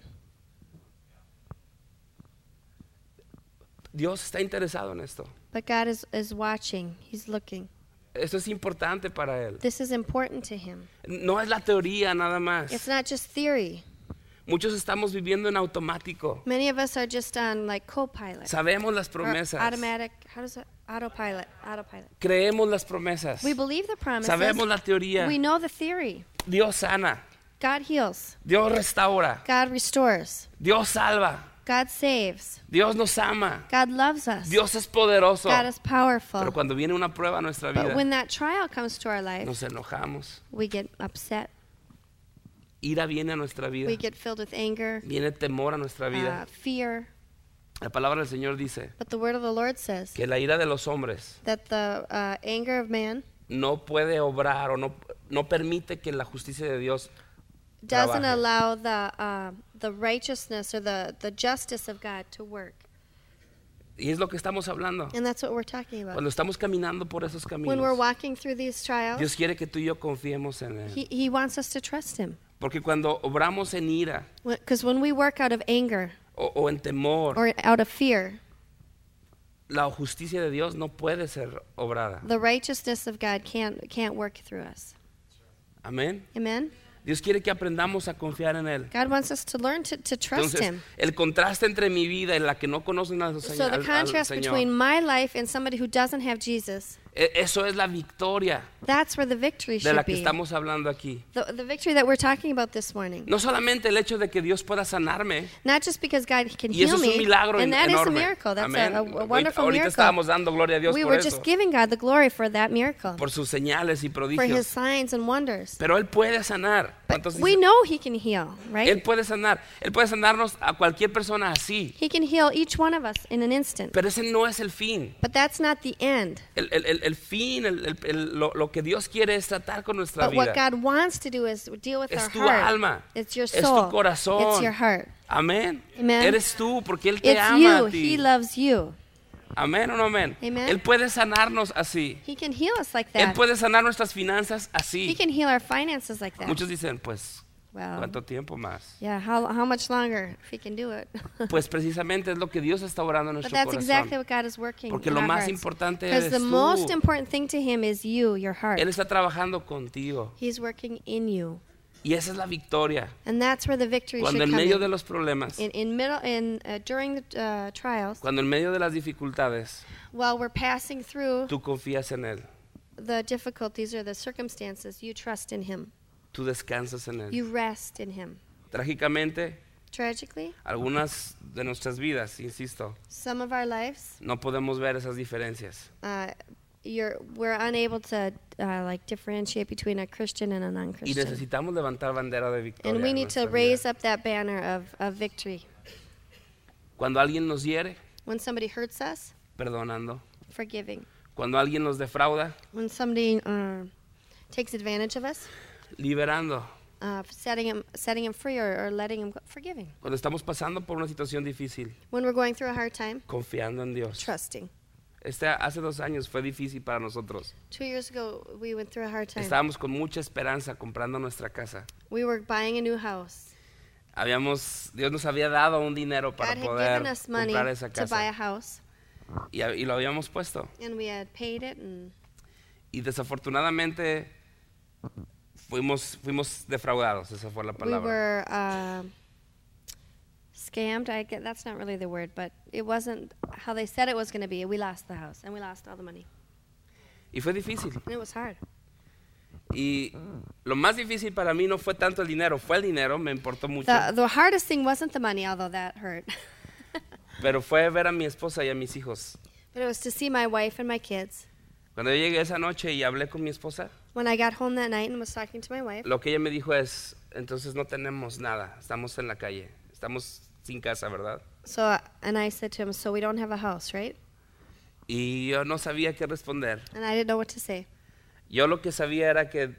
Dios está interesado en esto. But God is watching. He's looking. Esto es importante para Él. This is important to Him. No es la teoría nada más. It's not just theory. Muchos estamos viviendo en automático. Many of us are just on like co-pilot. Sabemos las Or promesas. automatic. How does it? Autopilot. Autopilot. Creemos las promesas. We believe the promises. Sabemos la teoría. We know the theory. Dios sana. God heals. Dios restaura. God restores. Dios salva. God saves. Dios nos ama. God loves us. Dios es poderoso. God is powerful. Pero cuando viene una prueba a nuestra But vida, when that trial comes to our life, nos enojamos. we get upset. Ira viene a nuestra vida. We get filled with anger, Viene temor a nuestra vida. fear. La palabra del Señor dice But the word of the Lord says que la ira de los hombres that the anger of man no puede obrar o no permite que la justicia de Dios doesn't trabaje. allow the righteousness or the justice of God to work. Y es lo que estamos hablando. And that's what we're talking about. Cuando estamos caminando por esos When we're caminos, walking through these trials, Dios quiere que tú y yo confiemos en Él. He wants us to trust Him. Porque cuando obramos en ira Because when we work out of anger o en temor, or out of fear, la justicia de Dios no puede ser obrada. the righteousness of God can't work through us. Amén. Amen? Dios quiere que aprendamos a confiar en Él. God wants us to learn to trust Entonces, Him. el contraste entre mi vida y la que no conocen al So Señor, the contrast between my life and somebody who doesn't have Jesus, eso es la victoria that's where the victory de la should que be. estamos hablando aquí. The victory that we're talking about this morning. No solamente el hecho de que Dios pueda sanarme, Not just because God can y eso heal es un me, milagro and that is a enorme. miracle. That's Amén. a wonderful Ahorita miracle. estábamos dando gloria a Dios We por were eso, just giving God the glory for that miracle, por sus señales y for His prodigios. signs and wonders. Pero Él puede sanar. ¿Cuántos we dicen? know He can heal, right? Él puede sanar. Él puede sanarnos a cualquier persona así. He can heal each one of us in an instant. Pero ese no es el fin. But that's not the end. El fin, lo que Dios quiere es tratar con nuestra But what vida. God wants to do is deal with Es our tu heart. alma. It's your Es tu soul. corazón. It's your heart. Amén. Amen. Eres tú porque Él te It's ama you. a ti. He loves you. Amén o no amén. Amen. Él puede sanarnos así. He can heal us like Él that. puede sanar nuestras finanzas He así. can heal our finances like that. Muchos dicen, pues, Well, ¿cuánto tiempo más? yeah, how much longer if He can do it? Pues precisamente es lo que Dios está obrando en But nuestro that's exactly corazón. what God is working Porque in lo our más hearts. importante Because eres the most tú. important thing to Him is you, your heart. Él está trabajando contigo. He's working in you. Y esa es la victoria. And that's where the victory Cuando should en come medio in. de los problemas, During the trials, cuando en medio de las dificultades, while we're passing through tú confías en Él. the difficulties or the circumstances, you trust in Him. Tú descansas en Él. You rest in Him. Trágicamente, Tragically, algunas de nuestras vidas, insisto, some of our lives, no podemos ver esas diferencias. we're unable to like differentiate between a Christian and a Y non-Christian. necesitamos levantar bandera de victoria. And we en need to nuestra raise vida. up that banner of victory. Cuando alguien nos hiere, When somebody hurts us, perdonando. forgiving. Cuando alguien nos defrauda, When somebody takes advantage of us, liberando. setting him free or letting him go, forgiving. Cuando estamos pasando por una situación difícil, When we're going through a hard time, confiando en Dios. trusting. Hace 2 años fue difícil para nosotros. 2 years ago, we went through a hard time. Estábamos con mucha esperanza comprando nuestra casa. We were buying a new house. Dios nos había dado un dinero para God had poder given us money comprar esa to buy a casa. house, Y lo habíamos puesto. and we had paid it, and Y desafortunadamente fuimos defraudados, esa fue la we palabra. were scammed. That's not really the word, but it wasn't how they said it was going to be. We lost the house, and we lost all the money, Y fue difícil. and it was hard. Y lo más difícil para mí no fue tanto el dinero, fue el dinero, me importó mucho. The hardest thing wasn't the money, although that hurt. Pero fue ver a mi esposa y a mis hijos. But it was to see my wife and my kids. Cuando yo llegué esa noche y hablé con mi esposa, When I got home that night and was talking to my wife, lo que ella me dijo es, entonces no tenemos nada, estamos en la calle, estamos sin casa, ¿verdad? and I said to him, so we don't have a house, right? Y yo no sabía qué responder. And I didn't know what to say. Yo lo que sabía era que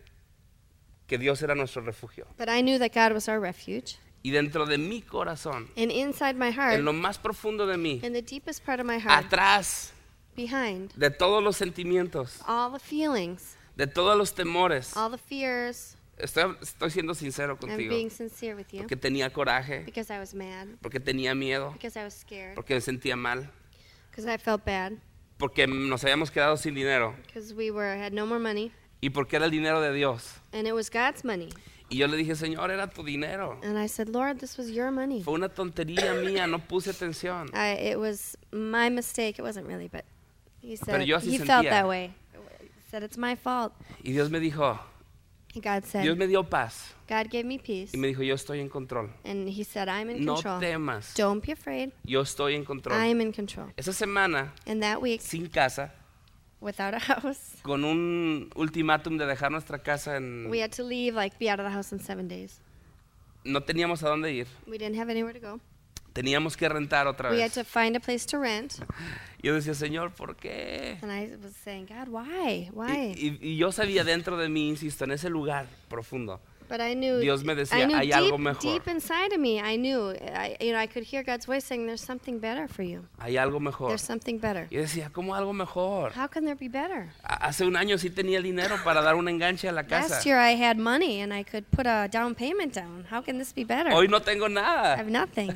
Dios era nuestro refugio. But I knew that God was our refuge. Y dentro de mi corazón, And inside my heart, en lo más profundo de mí, in the deepest part of my heart, atrás behind de todos los sentimientos, all the feelings, de todos los temores, all the fears, estoy siendo sincero I'm contigo, being sincere with you, porque tenía coraje, because I was mad, porque tenía miedo, because I was scared, porque me sentía mal, because I felt bad, porque nos habíamos quedado sin dinero because we had no more money, y porque era el dinero de Dios. and it was God's money. Y yo le dije, Señor, era tu dinero. And I said, Lord, this was your money. Fue una tontería mía, no puse atención. It was my mistake. It wasn't really, but he said Pero yo así he felt sentía. that way. He said it's my fault. Y Dios me dijo, And God said, Dios me dio paz. God gave me peace. Y me dijo, yo estoy en control. And he said, I'm in No control. temas, Don't be afraid. yo estoy en control. I'm in control. Esa semana, And that week, sin casa, without a house, con un ultimátum de dejar nuestra casa we had to leave, be out of the house in 7 days. No teníamos a dónde ir. We didn't have anywhere to go. Teníamos que rentar otra We had vez. to find a place to rent. Yo decía, Señor, ¿por qué? And I was saying, God, why? Why? Y yo sabía dentro de mí, insisto, en ese lugar profundo, But I knew, Dios me decía, hay algo mejor. deep inside of me, I knew, I could hear God's voice saying, there's something better for you. Hay algo mejor. There's something better. Y decía, ¿cómo algo mejor? How can there be better? Hace un año sí tenía el dinero para dar un enganche a la casa. Last year I had money and I could put a down payment down. How can this be better? Hoy no tengo I nada. have nothing.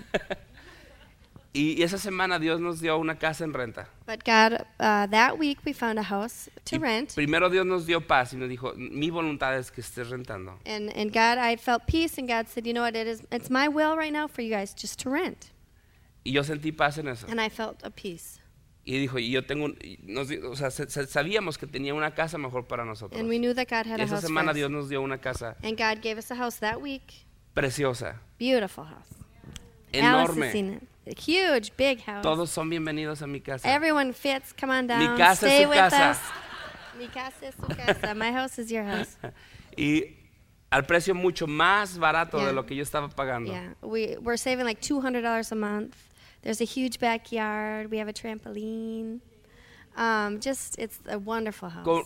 Y esa semana Dios nos dio una casa en renta. But God, that week we found a house to Y rent. primero Dios nos dio paz y nos dijo, mi voluntad es que estés rentando. And God, I felt peace, and God said, you know what, it's my will right now for you guys just to rent. Y yo sentí paz en eso. And I felt a peace. Y dijo, y yo tengo, o sea, sabíamos que tenía una casa mejor para nosotros. And we knew that God had Y a esa house for semana us. Dios nos dio una casa And God gave us a house that week. preciosa, Beautiful house. Alice has enorme. seen it. A huge, big house. Todos son bienvenidos a mi casa. Everyone fits. Come on down. Mi casa es Stay su with casa. us. Mi casa es su casa. My house is your house. Y al precio mucho más barato Yeah. de lo que yo estaba pagando. Yeah, we're saving like $200 a month. There's a huge backyard. We have a trampoline. It's a wonderful house.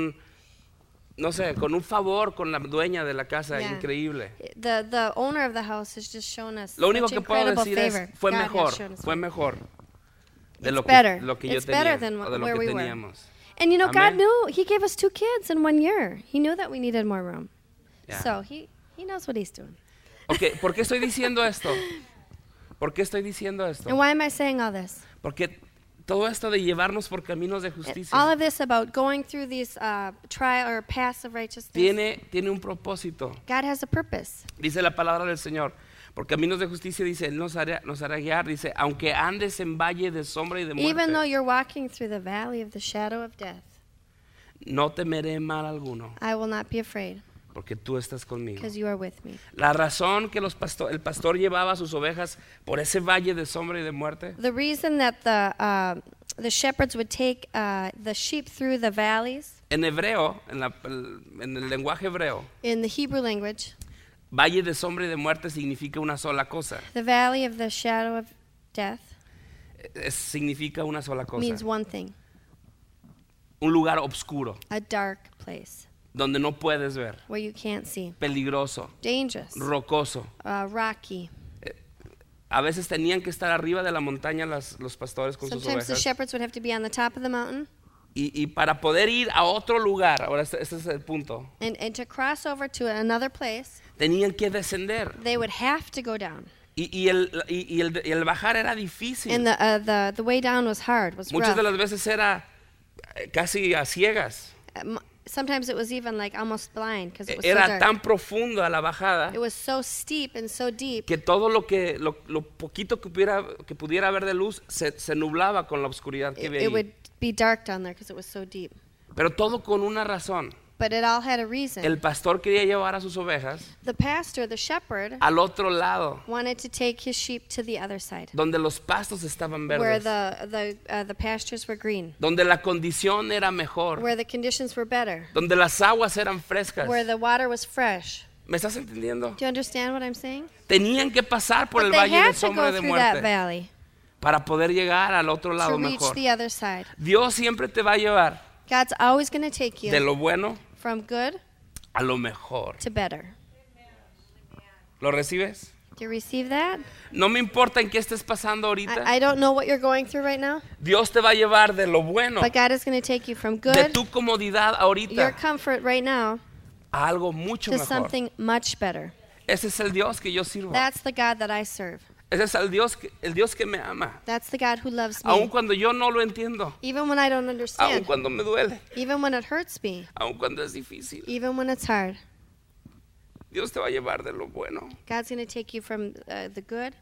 No sé, con un favor con la dueña de la casa, Yeah. increíble. The owner of the house has just shown us Lo único such que puedo incredible decir favor. es, fue God has mejor, shown us fue favor. mejor de It's lo better. que yo It's better tenía, than o de lo where que we were. teníamos. And you know, God Amen. knew. He gave us 2 kids in 1 year. He knew that we needed more room. Yeah. So he knows what he's doing. Ok, ¿por qué estoy diciendo esto? ¿Por qué estoy diciendo esto? And why am I saying all this? Porque todo esto de llevarnos por caminos de All justicia of this about going through these trial or paths of righteousness. tiene un propósito. God has a purpose. Dice la palabra del Señor. Por caminos de justicia dice, Él nos hará guiar. Dice, aunque andes en valle de sombra y de Even though muerte, you're walking through the valley of the shadow of death, no temeré mal alguno, I will not be afraid, porque tú estás conmigo. because you are with me. La razón que el pastor llevaba a sus ovejas por ese valle de sombra y de muerte The reason that the shepherds would take the sheep through the valleys, en hebreo, en el lenguaje hebreo, in the Hebrew language, valle de sombra y de muerte significa una sola cosa. the valley of the shadow of death Significa una sola means cosa. one thing: Un lugar oscuro, a dark place donde no puedes ver, where you can't see, peligroso, dangerous, rocoso. rocky. A veces tenían que estar arriba de la montaña los pastores con sus Sometimes the ovejas. shepherds would have to be on the top of the mountain, Y para poder ir a otro lugar, ahora este es el punto, and to cross over to another place, tenían que descender. they would have to go down. Y el bajar era difícil. And the way down was hard, was Muchas rough. de las veces era casi a ciegas. Sometimes it was even like almost blind because it was so Era dark. tan profunda la bajada It was so steep and so deep que todo lo poquito que pudiera haber de luz se nublaba con la oscuridad que it veía. would be dark down there because it was so deep. Pero todo con una razón. But it all had a reason. El pastor quería llevar a sus ovejas The pastor, the shepherd, al otro lado, wanted to take his sheep to the other side, donde los pastos estaban where verdes, the pastures were green, donde la condición era mejor, where the conditions were better, donde las aguas eran frescas. where the water was fresh. ¿Me estás entendiendo? Do you understand what I'm saying? Tenían que pasar por But el they valle de had to sombra go y de through that muerte valley para poder llegar al otro to lado reach mejor. the other side. Dios siempre te va a llevar God's always going to take de you lo bueno from good a lo mejor. to better. ¿Lo recibes? Do you receive that? No me importa en qué estés pasando ahorita. I don't know what you're going through right now, Dios te va a llevar de lo bueno, but God is going to take you from de good, tu comodidad your ahorita, comfort right now, a algo mucho to mejor. something much better. Ese es el Dios que yo sirvo. That's the God that I serve. Ese es el Dios que me ama. That's the God who loves Aun me. cuando yo no lo entiendo, Even when I don't aun understand, cuando me duele, even when it hurts me, aun cuando es difícil. even when it's hard, Dios te va a llevar de lo bueno God's going to take you from the good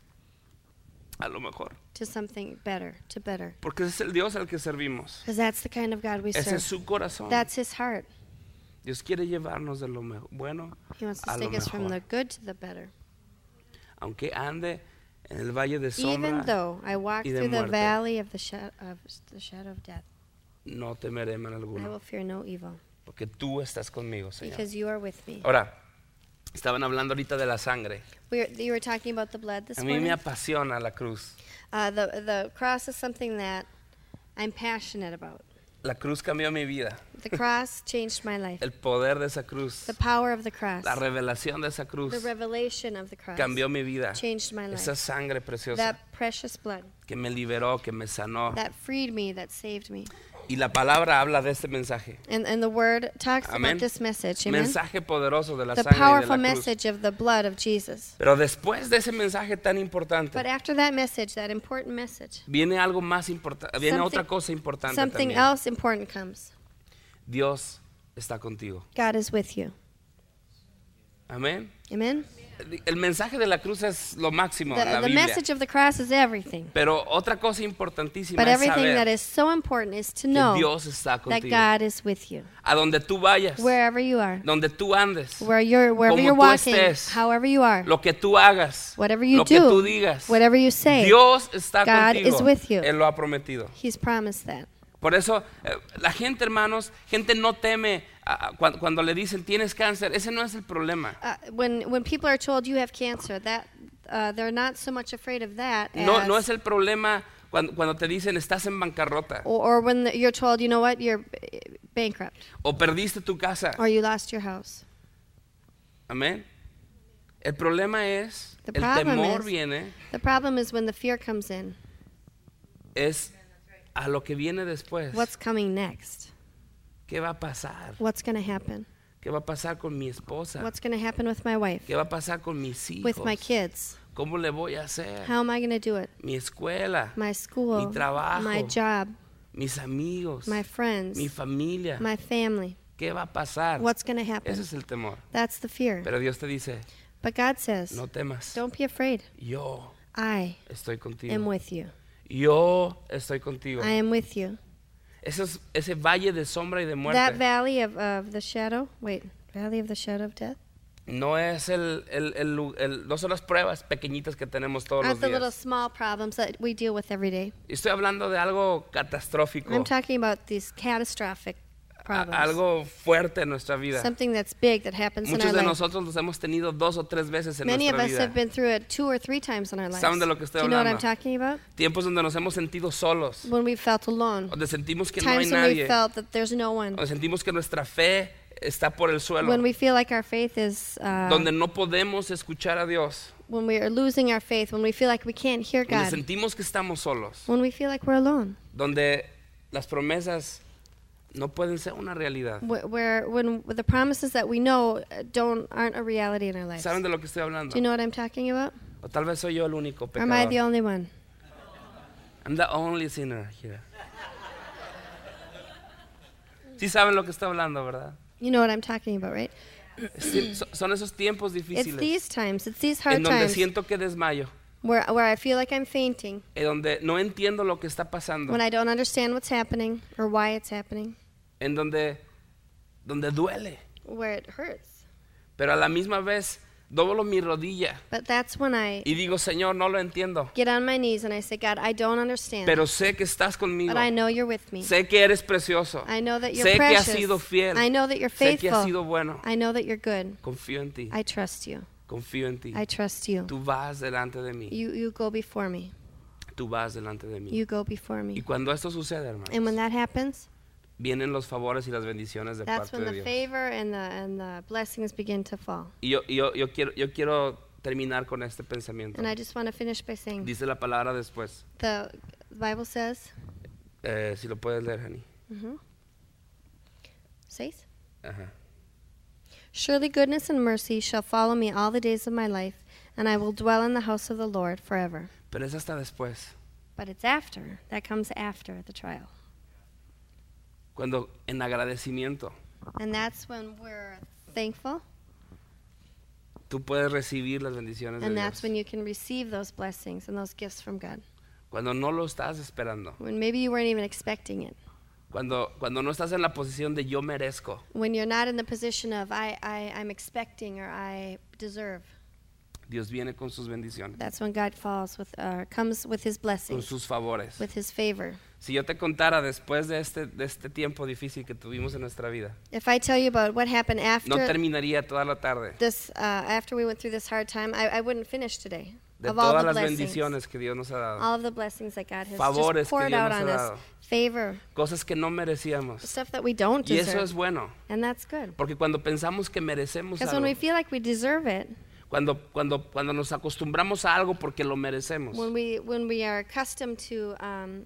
a lo mejor. to something better, to better. Porque ese es el Dios al que servimos. Because that's the kind of God we Ese serve. es su corazón. That's his heart. Dios quiere llevarnos de lo bueno He wants a to lo take us from the mejor. good to the better. Aunque ande en el valle de Even sombra, though I walk y de through the muerte. valley of the shadow of death, no temeré mal I alguno, will fear no evil, porque tú estás conmigo, Señor. because you are with me. Ahora, estaban hablando ahorita de la sangre. You were talking about the blood this A mí me morning. apasiona la cruz. The cross is something that I'm passionate about. La cruz cambió mi vida. The cross changed my life. El poder de esa cruz, The power of the cross, la revelación de esa the cruz revelation of the cross, cambió mi vida. changed my life. Esa sangre preciosa That precious blood que me liberó, que me sanó. that freed me, that saved me. Y la palabra habla de este mensaje. And the word talks Amén. about this message. Amen. Mensaje poderoso de la The sangre y de powerful la cruz. message of the blood of Jesus. Pero después de ese mensaje tan importante, But after that message, that important message, viene algo más importante, viene Something- otra cosa importante something también. else important comes. Dios está contigo. God is with you. Amén. Amen. El mensaje de la cruz es lo máximo en la The Biblia. message of the cross is everything. Pero otra cosa importantísima But es everything that saber is so important is to que know Dios está that contigo. God is with you. A donde tú vayas, Wherever you are, donde tú andes, wherever Como you're tú walking, estés, however you are, lo que tú hagas, whatever you lo que tú do, digas, whatever you say, Dios está God contigo. is with you. Él lo ha prometido. He's promised that. Por eso la gente, hermanos, gente no teme cuando le dicen tienes cáncer, ese no es el problema. When people are told you have cancer, that they're not so much afraid of that No es el problema cuando te dicen estás en bancarrota or when you're told, you know what, you're bankrupt o perdiste tu casa. or you lost your house. Amén. El problema es, The el problem temor is- viene, The problem is when the fear comes in. es a lo que viene después. What's coming next? ¿Qué va a pasar? What's going to happen? ¿Qué va a pasar con mi esposa? What's going to happen with my wife? ¿Qué va a pasar con mis With my hijos? kids? ¿Cómo le voy a hacer? How am I going to do it? Mi escuela, My school, Mi trabajo. my job, mis amigos, my friends, mi familia. my family. ¿Qué va a pasar? What's going to Ese happen? es el temor. That's the fear. Pero Dios te dice, But God says, no temas. don't be afraid. Yo I estoy am contigo. with you. Yo estoy contigo. I am with you. Ese valle de sombra y de That muerte valley of the shadow, valley of the shadow of death? no es no son las pruebas pequeñitas que tenemos todos los Aren't the little días. small problems that we deal with every day? Estoy hablando de algo catastrófico, I'm talking about these catastrophic problems. algo fuerte en nuestra vida. Something that's big that happens in Muchos our de life. nosotros los hemos tenido 2 o 3 veces en Many of nuestra us vida. have been through it 2 or 3 times in our lives. ¿Saben de lo que estoy Do you know what I'm hablando? talking about? Tiempos donde nos hemos sentido solos, When we felt alone. donde sentimos que no hay Times when we nadie, felt that there's no one. donde sentimos que nuestra fe está por el suelo, When we feel like our faith is, donde no podemos escuchar a Dios, when we are losing our faith, when we feel like we can't hear donde God, sentimos que estamos solos, when we feel like we're alone, donde las promesas no pueden ser una realidad. when the promises that we know aren't a reality in our lives. ¿Saben de lo que estoy hablando? Do you know what I'm talking about? O tal vez soy yo el único Or am I the pecador. only one? I'm the only sinner here. Sí saben lo que estoy hablando, ¿verdad? You know what I'm talking about, right? Son esos tiempos It's difíciles these times, it's these en hard donde times siento que desmayo, where I feel like I'm fainting, en donde no entiendo lo que está pasando, when I don't understand what's happening or why it's happening, en donde duele, where it hurts. pero a la misma vez doblo mi rodilla But that's when I y digo, Señor, no lo entiendo, get on my knees and I say, God, I don't understand, pero sé que estás conmigo, but I know you're with me. sé que eres precioso, I know that you're sé que has precious. sido fiel, I know that you're sé que has faithful. sido bueno, I know that you're good. confío en ti, I trust you. confío en ti, I trust you. tú vas delante de mí, You go before me. tú vas delante de mí. You go before Y me. cuando esto sucede, And when hermanos, that happens, vienen los favores y las bendiciones de that's parte when de the Dios. favor and the blessings begin to fall. Y yo quiero terminar con este pensamiento. And I just want to finish by saying, Dice la palabra después. the Bible says, Si lo puedes leer, Hani. says, Ajá. surely goodness and mercy shall follow me all the days of my life, and I will dwell in the house of the Lord forever. Pero es hasta después. But it's after, that comes after the trial. Cuando en agradecimiento And that's when we're thankful, tú puedes recibir las bendiciones de and that's Dios. when you can receive those blessings and those gifts from God. Cuando no lo estás esperando. When maybe you weren't even expecting it. Cuando no estás en la posición de yo merezco. When you're not in the position of I'm expecting or I deserve. Dios viene con sus bendiciones, That's when God comes with His con blessings, sus favores. with His favor. Si yo te contara después de este tiempo difícil que tuvimos en nuestra vida, If I tell you about what happened no after terminaría toda la tarde this, after we went through this hard time, I wouldn't finish today. de Of all todas the las blessings, bendiciones que Dios nos ha dado, all of the blessings that God has Favores just que poured Dios out nos on ha us, dado. favor, cosas que no merecíamos. stuff that we don't Y eso deserve, es bueno, and that's good. porque cuando pensamos que merecemos Because when algo, we feel like we deserve it, cuando nos acostumbramos a algo porque lo merecemos, when we are accustomed to,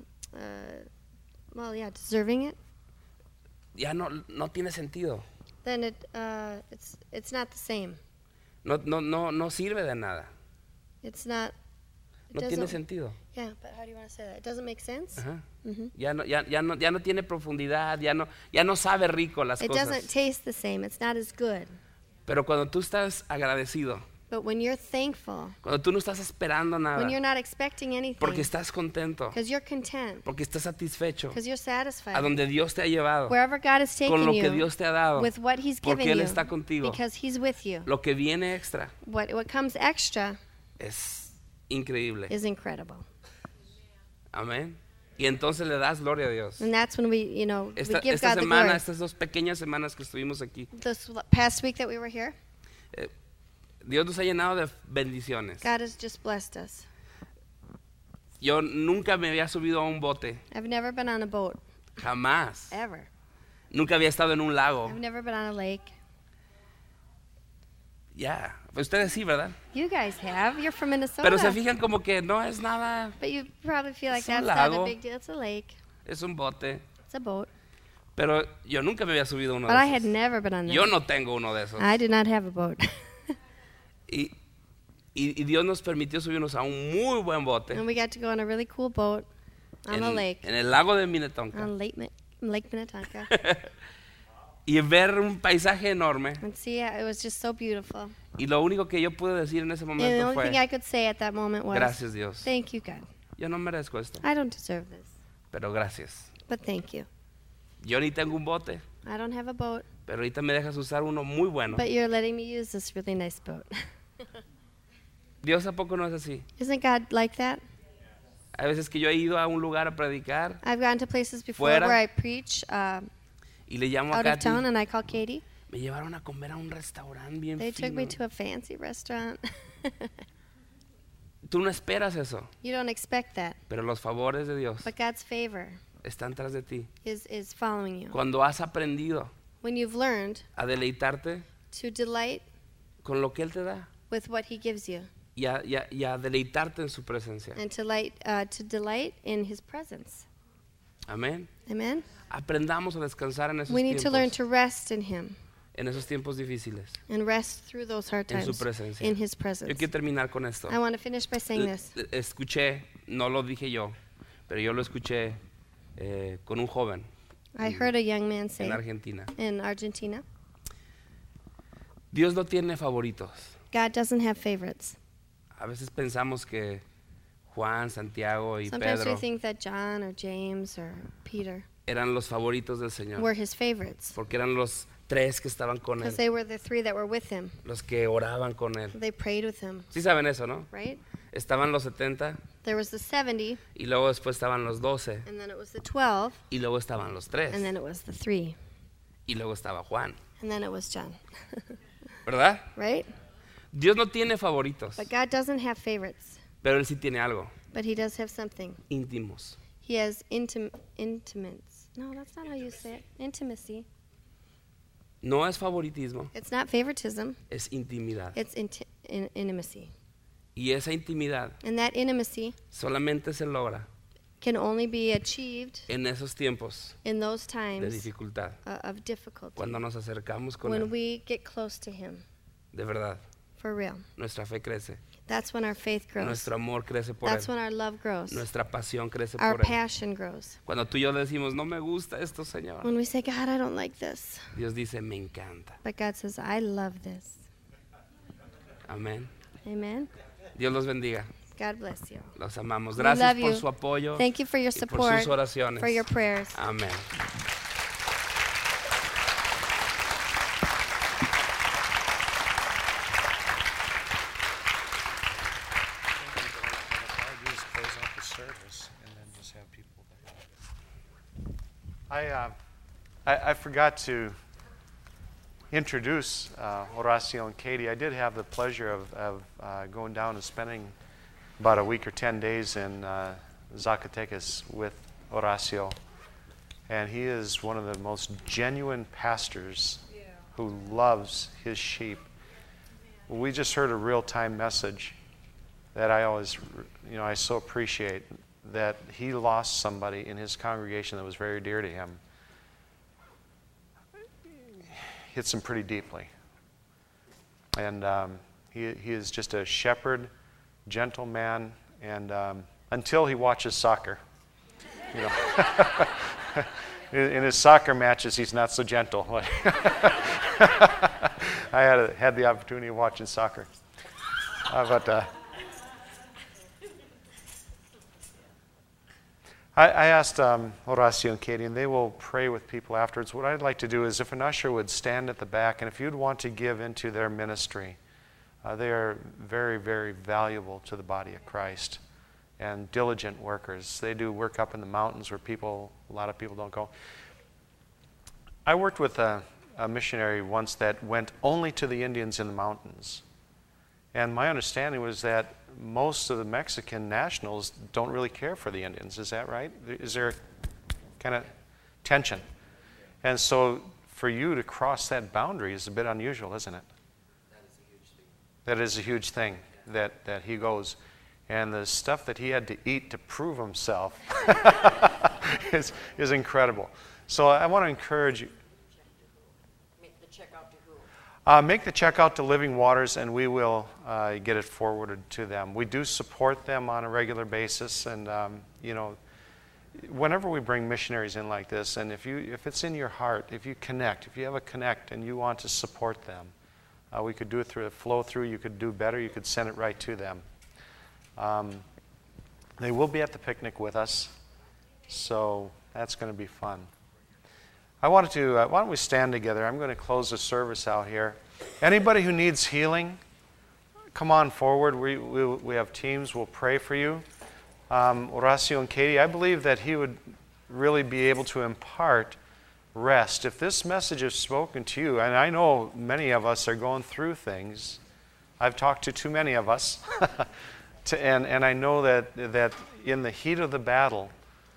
deserving it, ya no tiene sentido. then it's not the same. No sirve de nada. It's not. It No tiene doesn't- sentido. Yeah, but how do you want to say that? It doesn't make sense. Ajá. Mhm. Ya no tiene profundidad, ya no sabe rico las It doesn't cosas. taste the same. It's not as good. Pero cuando tú estás agradecido, But when you're thankful, cuando tú no estás esperando nada, when you're not expecting anything, porque estás contento, because you're content, porque estás satisfecho because you're satisfied, a donde Dios te ha llevado, wherever God has con taken lo que you, Dios te ha dado, with what He's porque given Él you, está contigo. because He's with you. Lo que viene extra What comes extra es increíble. is incredible. Amén. Y entonces le das gloria a Dios. And that's when we Esta give God the semana, glory. estas 2 pequeñas semanas que estuvimos aquí, This past week that we were here, Dios nos ha llenado de bendiciones. God has just blessed us. Yo nunca me había subido a un bote, I've never been on a boat, jamás. ever. Nunca había estado en un lago. I've never been on a lake. Ya, ustedes sí, ¿verdad? You guys have. You're from Minnesota. Pero se fijan como que no es nada, But you probably feel like Es un that's not a lago. big deal. It's a lake. es un bote. It's a boat. Pero yo nunca me había subido a uno But I de had esos. never been on that. Yo no tengo uno de esos. I do not have a boat. Y Dios nos permitió subirnos a un muy buen bote And we got to go on a really cool boat on a lake, en el lago de Minnetonka. on Lake Minnetonka. Y ver un paisaje enorme. And see, it was just so beautiful. Y lo único que yo pude decir en ese And the momento only thing fue, I could say at that moment was, gracias Dios. thank you, God. Yo no merezco esto, I don't deserve this, pero gracias. but thank you. Yo ni tengo un bote, I don't have a boat, pero ahorita me dejas usar uno muy bueno. but you're letting me use this really nice boat. Dios ¿a poco no es así? Isn't God like that? Hay veces que yo he ido a un lugar a predicar I've gone to places before Fuera. where I preach y le llamo a out of Katy. town, and I call Katie. Me llevaron a comer a un restaurante bien They took fino. me to a fancy restaurant. Tú no esperas eso, You don't expect that, pero los favores de Dios but God's favor están tras de ti. is following you. Cuando has aprendido When you've learned a deleitarte to delight con lo que Él te da with what He gives you, y a deleitarte en su presencia. and to delight in His presence. Amén. Amen. Aprendamos a descansar en esos We need to learn tiempos, to rest in Him en esos tiempos difíciles, and rest through those hard en su times presencia. in His Yo presence. quiero terminar con esto. I want to finish by saying this. Escuché, no lo dije yo, pero yo lo escuché con un joven I heard a young man say en Argentina. in Argentina, Dios no tiene favoritos. God doesn't have favorites. A veces pensamos que Juan, Santiago y Sometimes we Pedro think that John or James or Peter eran los favoritos del Señor, were His favorites porque eran los 3 que estaban con because Él, they were the 3 that were with Him. los que oraban con Él. They prayed with Him, Sí saben eso, ¿no? right? Estaban los 70 There was the 70, y luego después estaban los 12 and then it was the 12, y luego estaban los 3 and then it was the 3, y luego estaba Juan, and then it was John, ¿verdad? right? Dios no tiene favoritos, But God doesn't have favorites, pero Él sí tiene algo, but He does have something. íntimos. He has intimates. No, that's not how you say it. Intimacy. No es favoritismo, It's not favoritism. es intimidad. It's intimacy. Y esa intimidad And that intimacy solamente se logra can only be achieved en esos tiempos in those de times dificultad, of difficulty, cuando nos acercamos con when Él. we get close to Him, De verdad, for real. nuestra fe crece, That's when our faith grows. nuestro amor crece por That's Él, when our love grows. nuestra pasión crece Our por Él. passion grows. Cuando tú y yo decimos, no me gusta esto, Señor, When we say, God, I don't like this. Dios dice, me encanta. But God says, I love this. Amén. Amen. Dios los bendiga. God bless you. Los amamos. We Gracias love por you. su apoyo Thank you for your y por support, sus oraciones. for your prayers. Amén. Just close out the service and then just have people. I forgot to introduce Horacio and Katie. I did have the pleasure of going down and spending about a week or 10 days in Zacatecas with Horacio. And he is one of the most genuine pastors who loves his sheep. We just heard a real-time message that I always, I so appreciate, that he lost somebody in his congregation that was very dear to him. Hits him pretty deeply. And he is just a shepherd, gentle man, and until he watches soccer. In his soccer matches, he's not so gentle. I had the opportunity of watching soccer. I asked Horacio and Katie, and they will pray with people afterwards. What I'd like to do is if an usher would stand at the back, and if you'd want to give into their ministry, they are very, very valuable to the body of Christ. and diligent workers. They do work up in the mountains where a lot of people don't go. I worked with a missionary once that went only to the Indians in the mountains. And my understanding was that most of the Mexican nationals don't really care for the Indians. Is that right? Is there kind of tension? And so for you to cross that boundary is a bit unusual, isn't it? That is a huge thing that he goes. And the stuff that he had to eat to prove himself is incredible. So I want to encourage you. Make the check out to who? Make the check out to Living Waters, and we will get it forwarded to them. We do support them on a regular basis, and whenever we bring missionaries in like this, and if it's in your heart, if you have a connect and you want to support them, we could do it through a flow through. You could do better. You could send it right to them. They will be at the picnic with us, so that's going to be fun. Why don't we stand together? I'm going to close the service out here. Anybody who needs healing, come on forward. We have teams. We'll pray for you. Horacio and Katie, I believe that he would really be able to impart rest. If this message is spoken to you, and I know many of us are going through things. I've talked to too many of us. And I know that in the heat of the battle,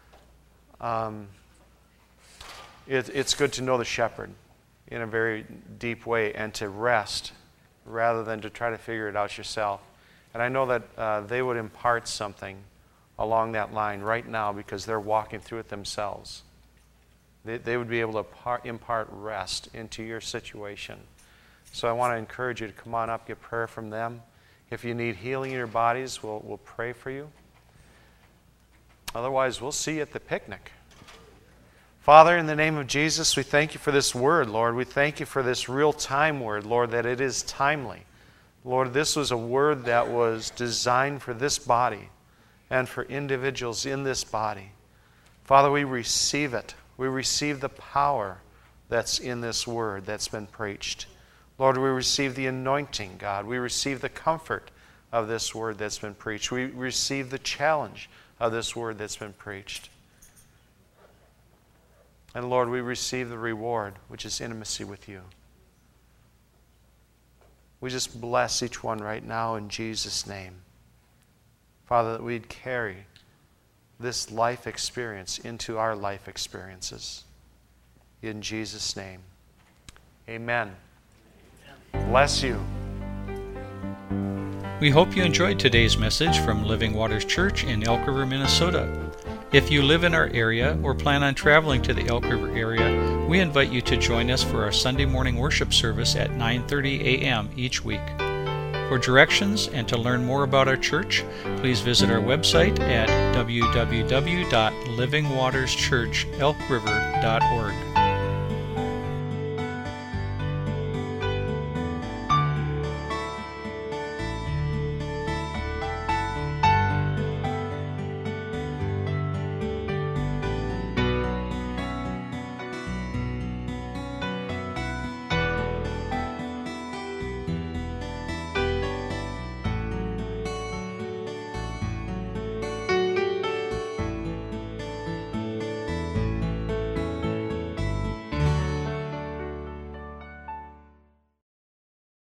it's good to know the shepherd in a very deep way and to rest rather than to try to figure it out yourself. And I know that they would impart something along that line right now because they're walking through it themselves. They would be able to impart rest into your situation. So I want to encourage you to come on up, get prayer from them. If you need healing in your bodies, we'll pray for you. Otherwise, we'll see you at the picnic. Father, in the name of Jesus, we thank you for this word, Lord. We thank you for this real-time word, Lord, that it is timely. Lord, this was a word that was designed for this body and for individuals in this body. Father, we receive it. We receive the power that's in this word that's been preached. Lord, we receive the anointing, God. We receive the comfort of this word that's been preached. We receive the challenge of this word that's been preached. And Lord, we receive the reward, which is intimacy with you. We just bless each one right now in Jesus' name. Father, that we'd carry this life experience into our life experiences. In Jesus' name. Amen. Bless you. We hope you enjoyed today's message from Living Waters Church in Elk River, Minnesota. If you live in our area or plan on traveling to the Elk River area, we invite you to join us for our Sunday morning worship service at 9:30 a.m. each week. For directions and to learn more about our church, please visit our website at www.livingwaterschurchelkriver.org.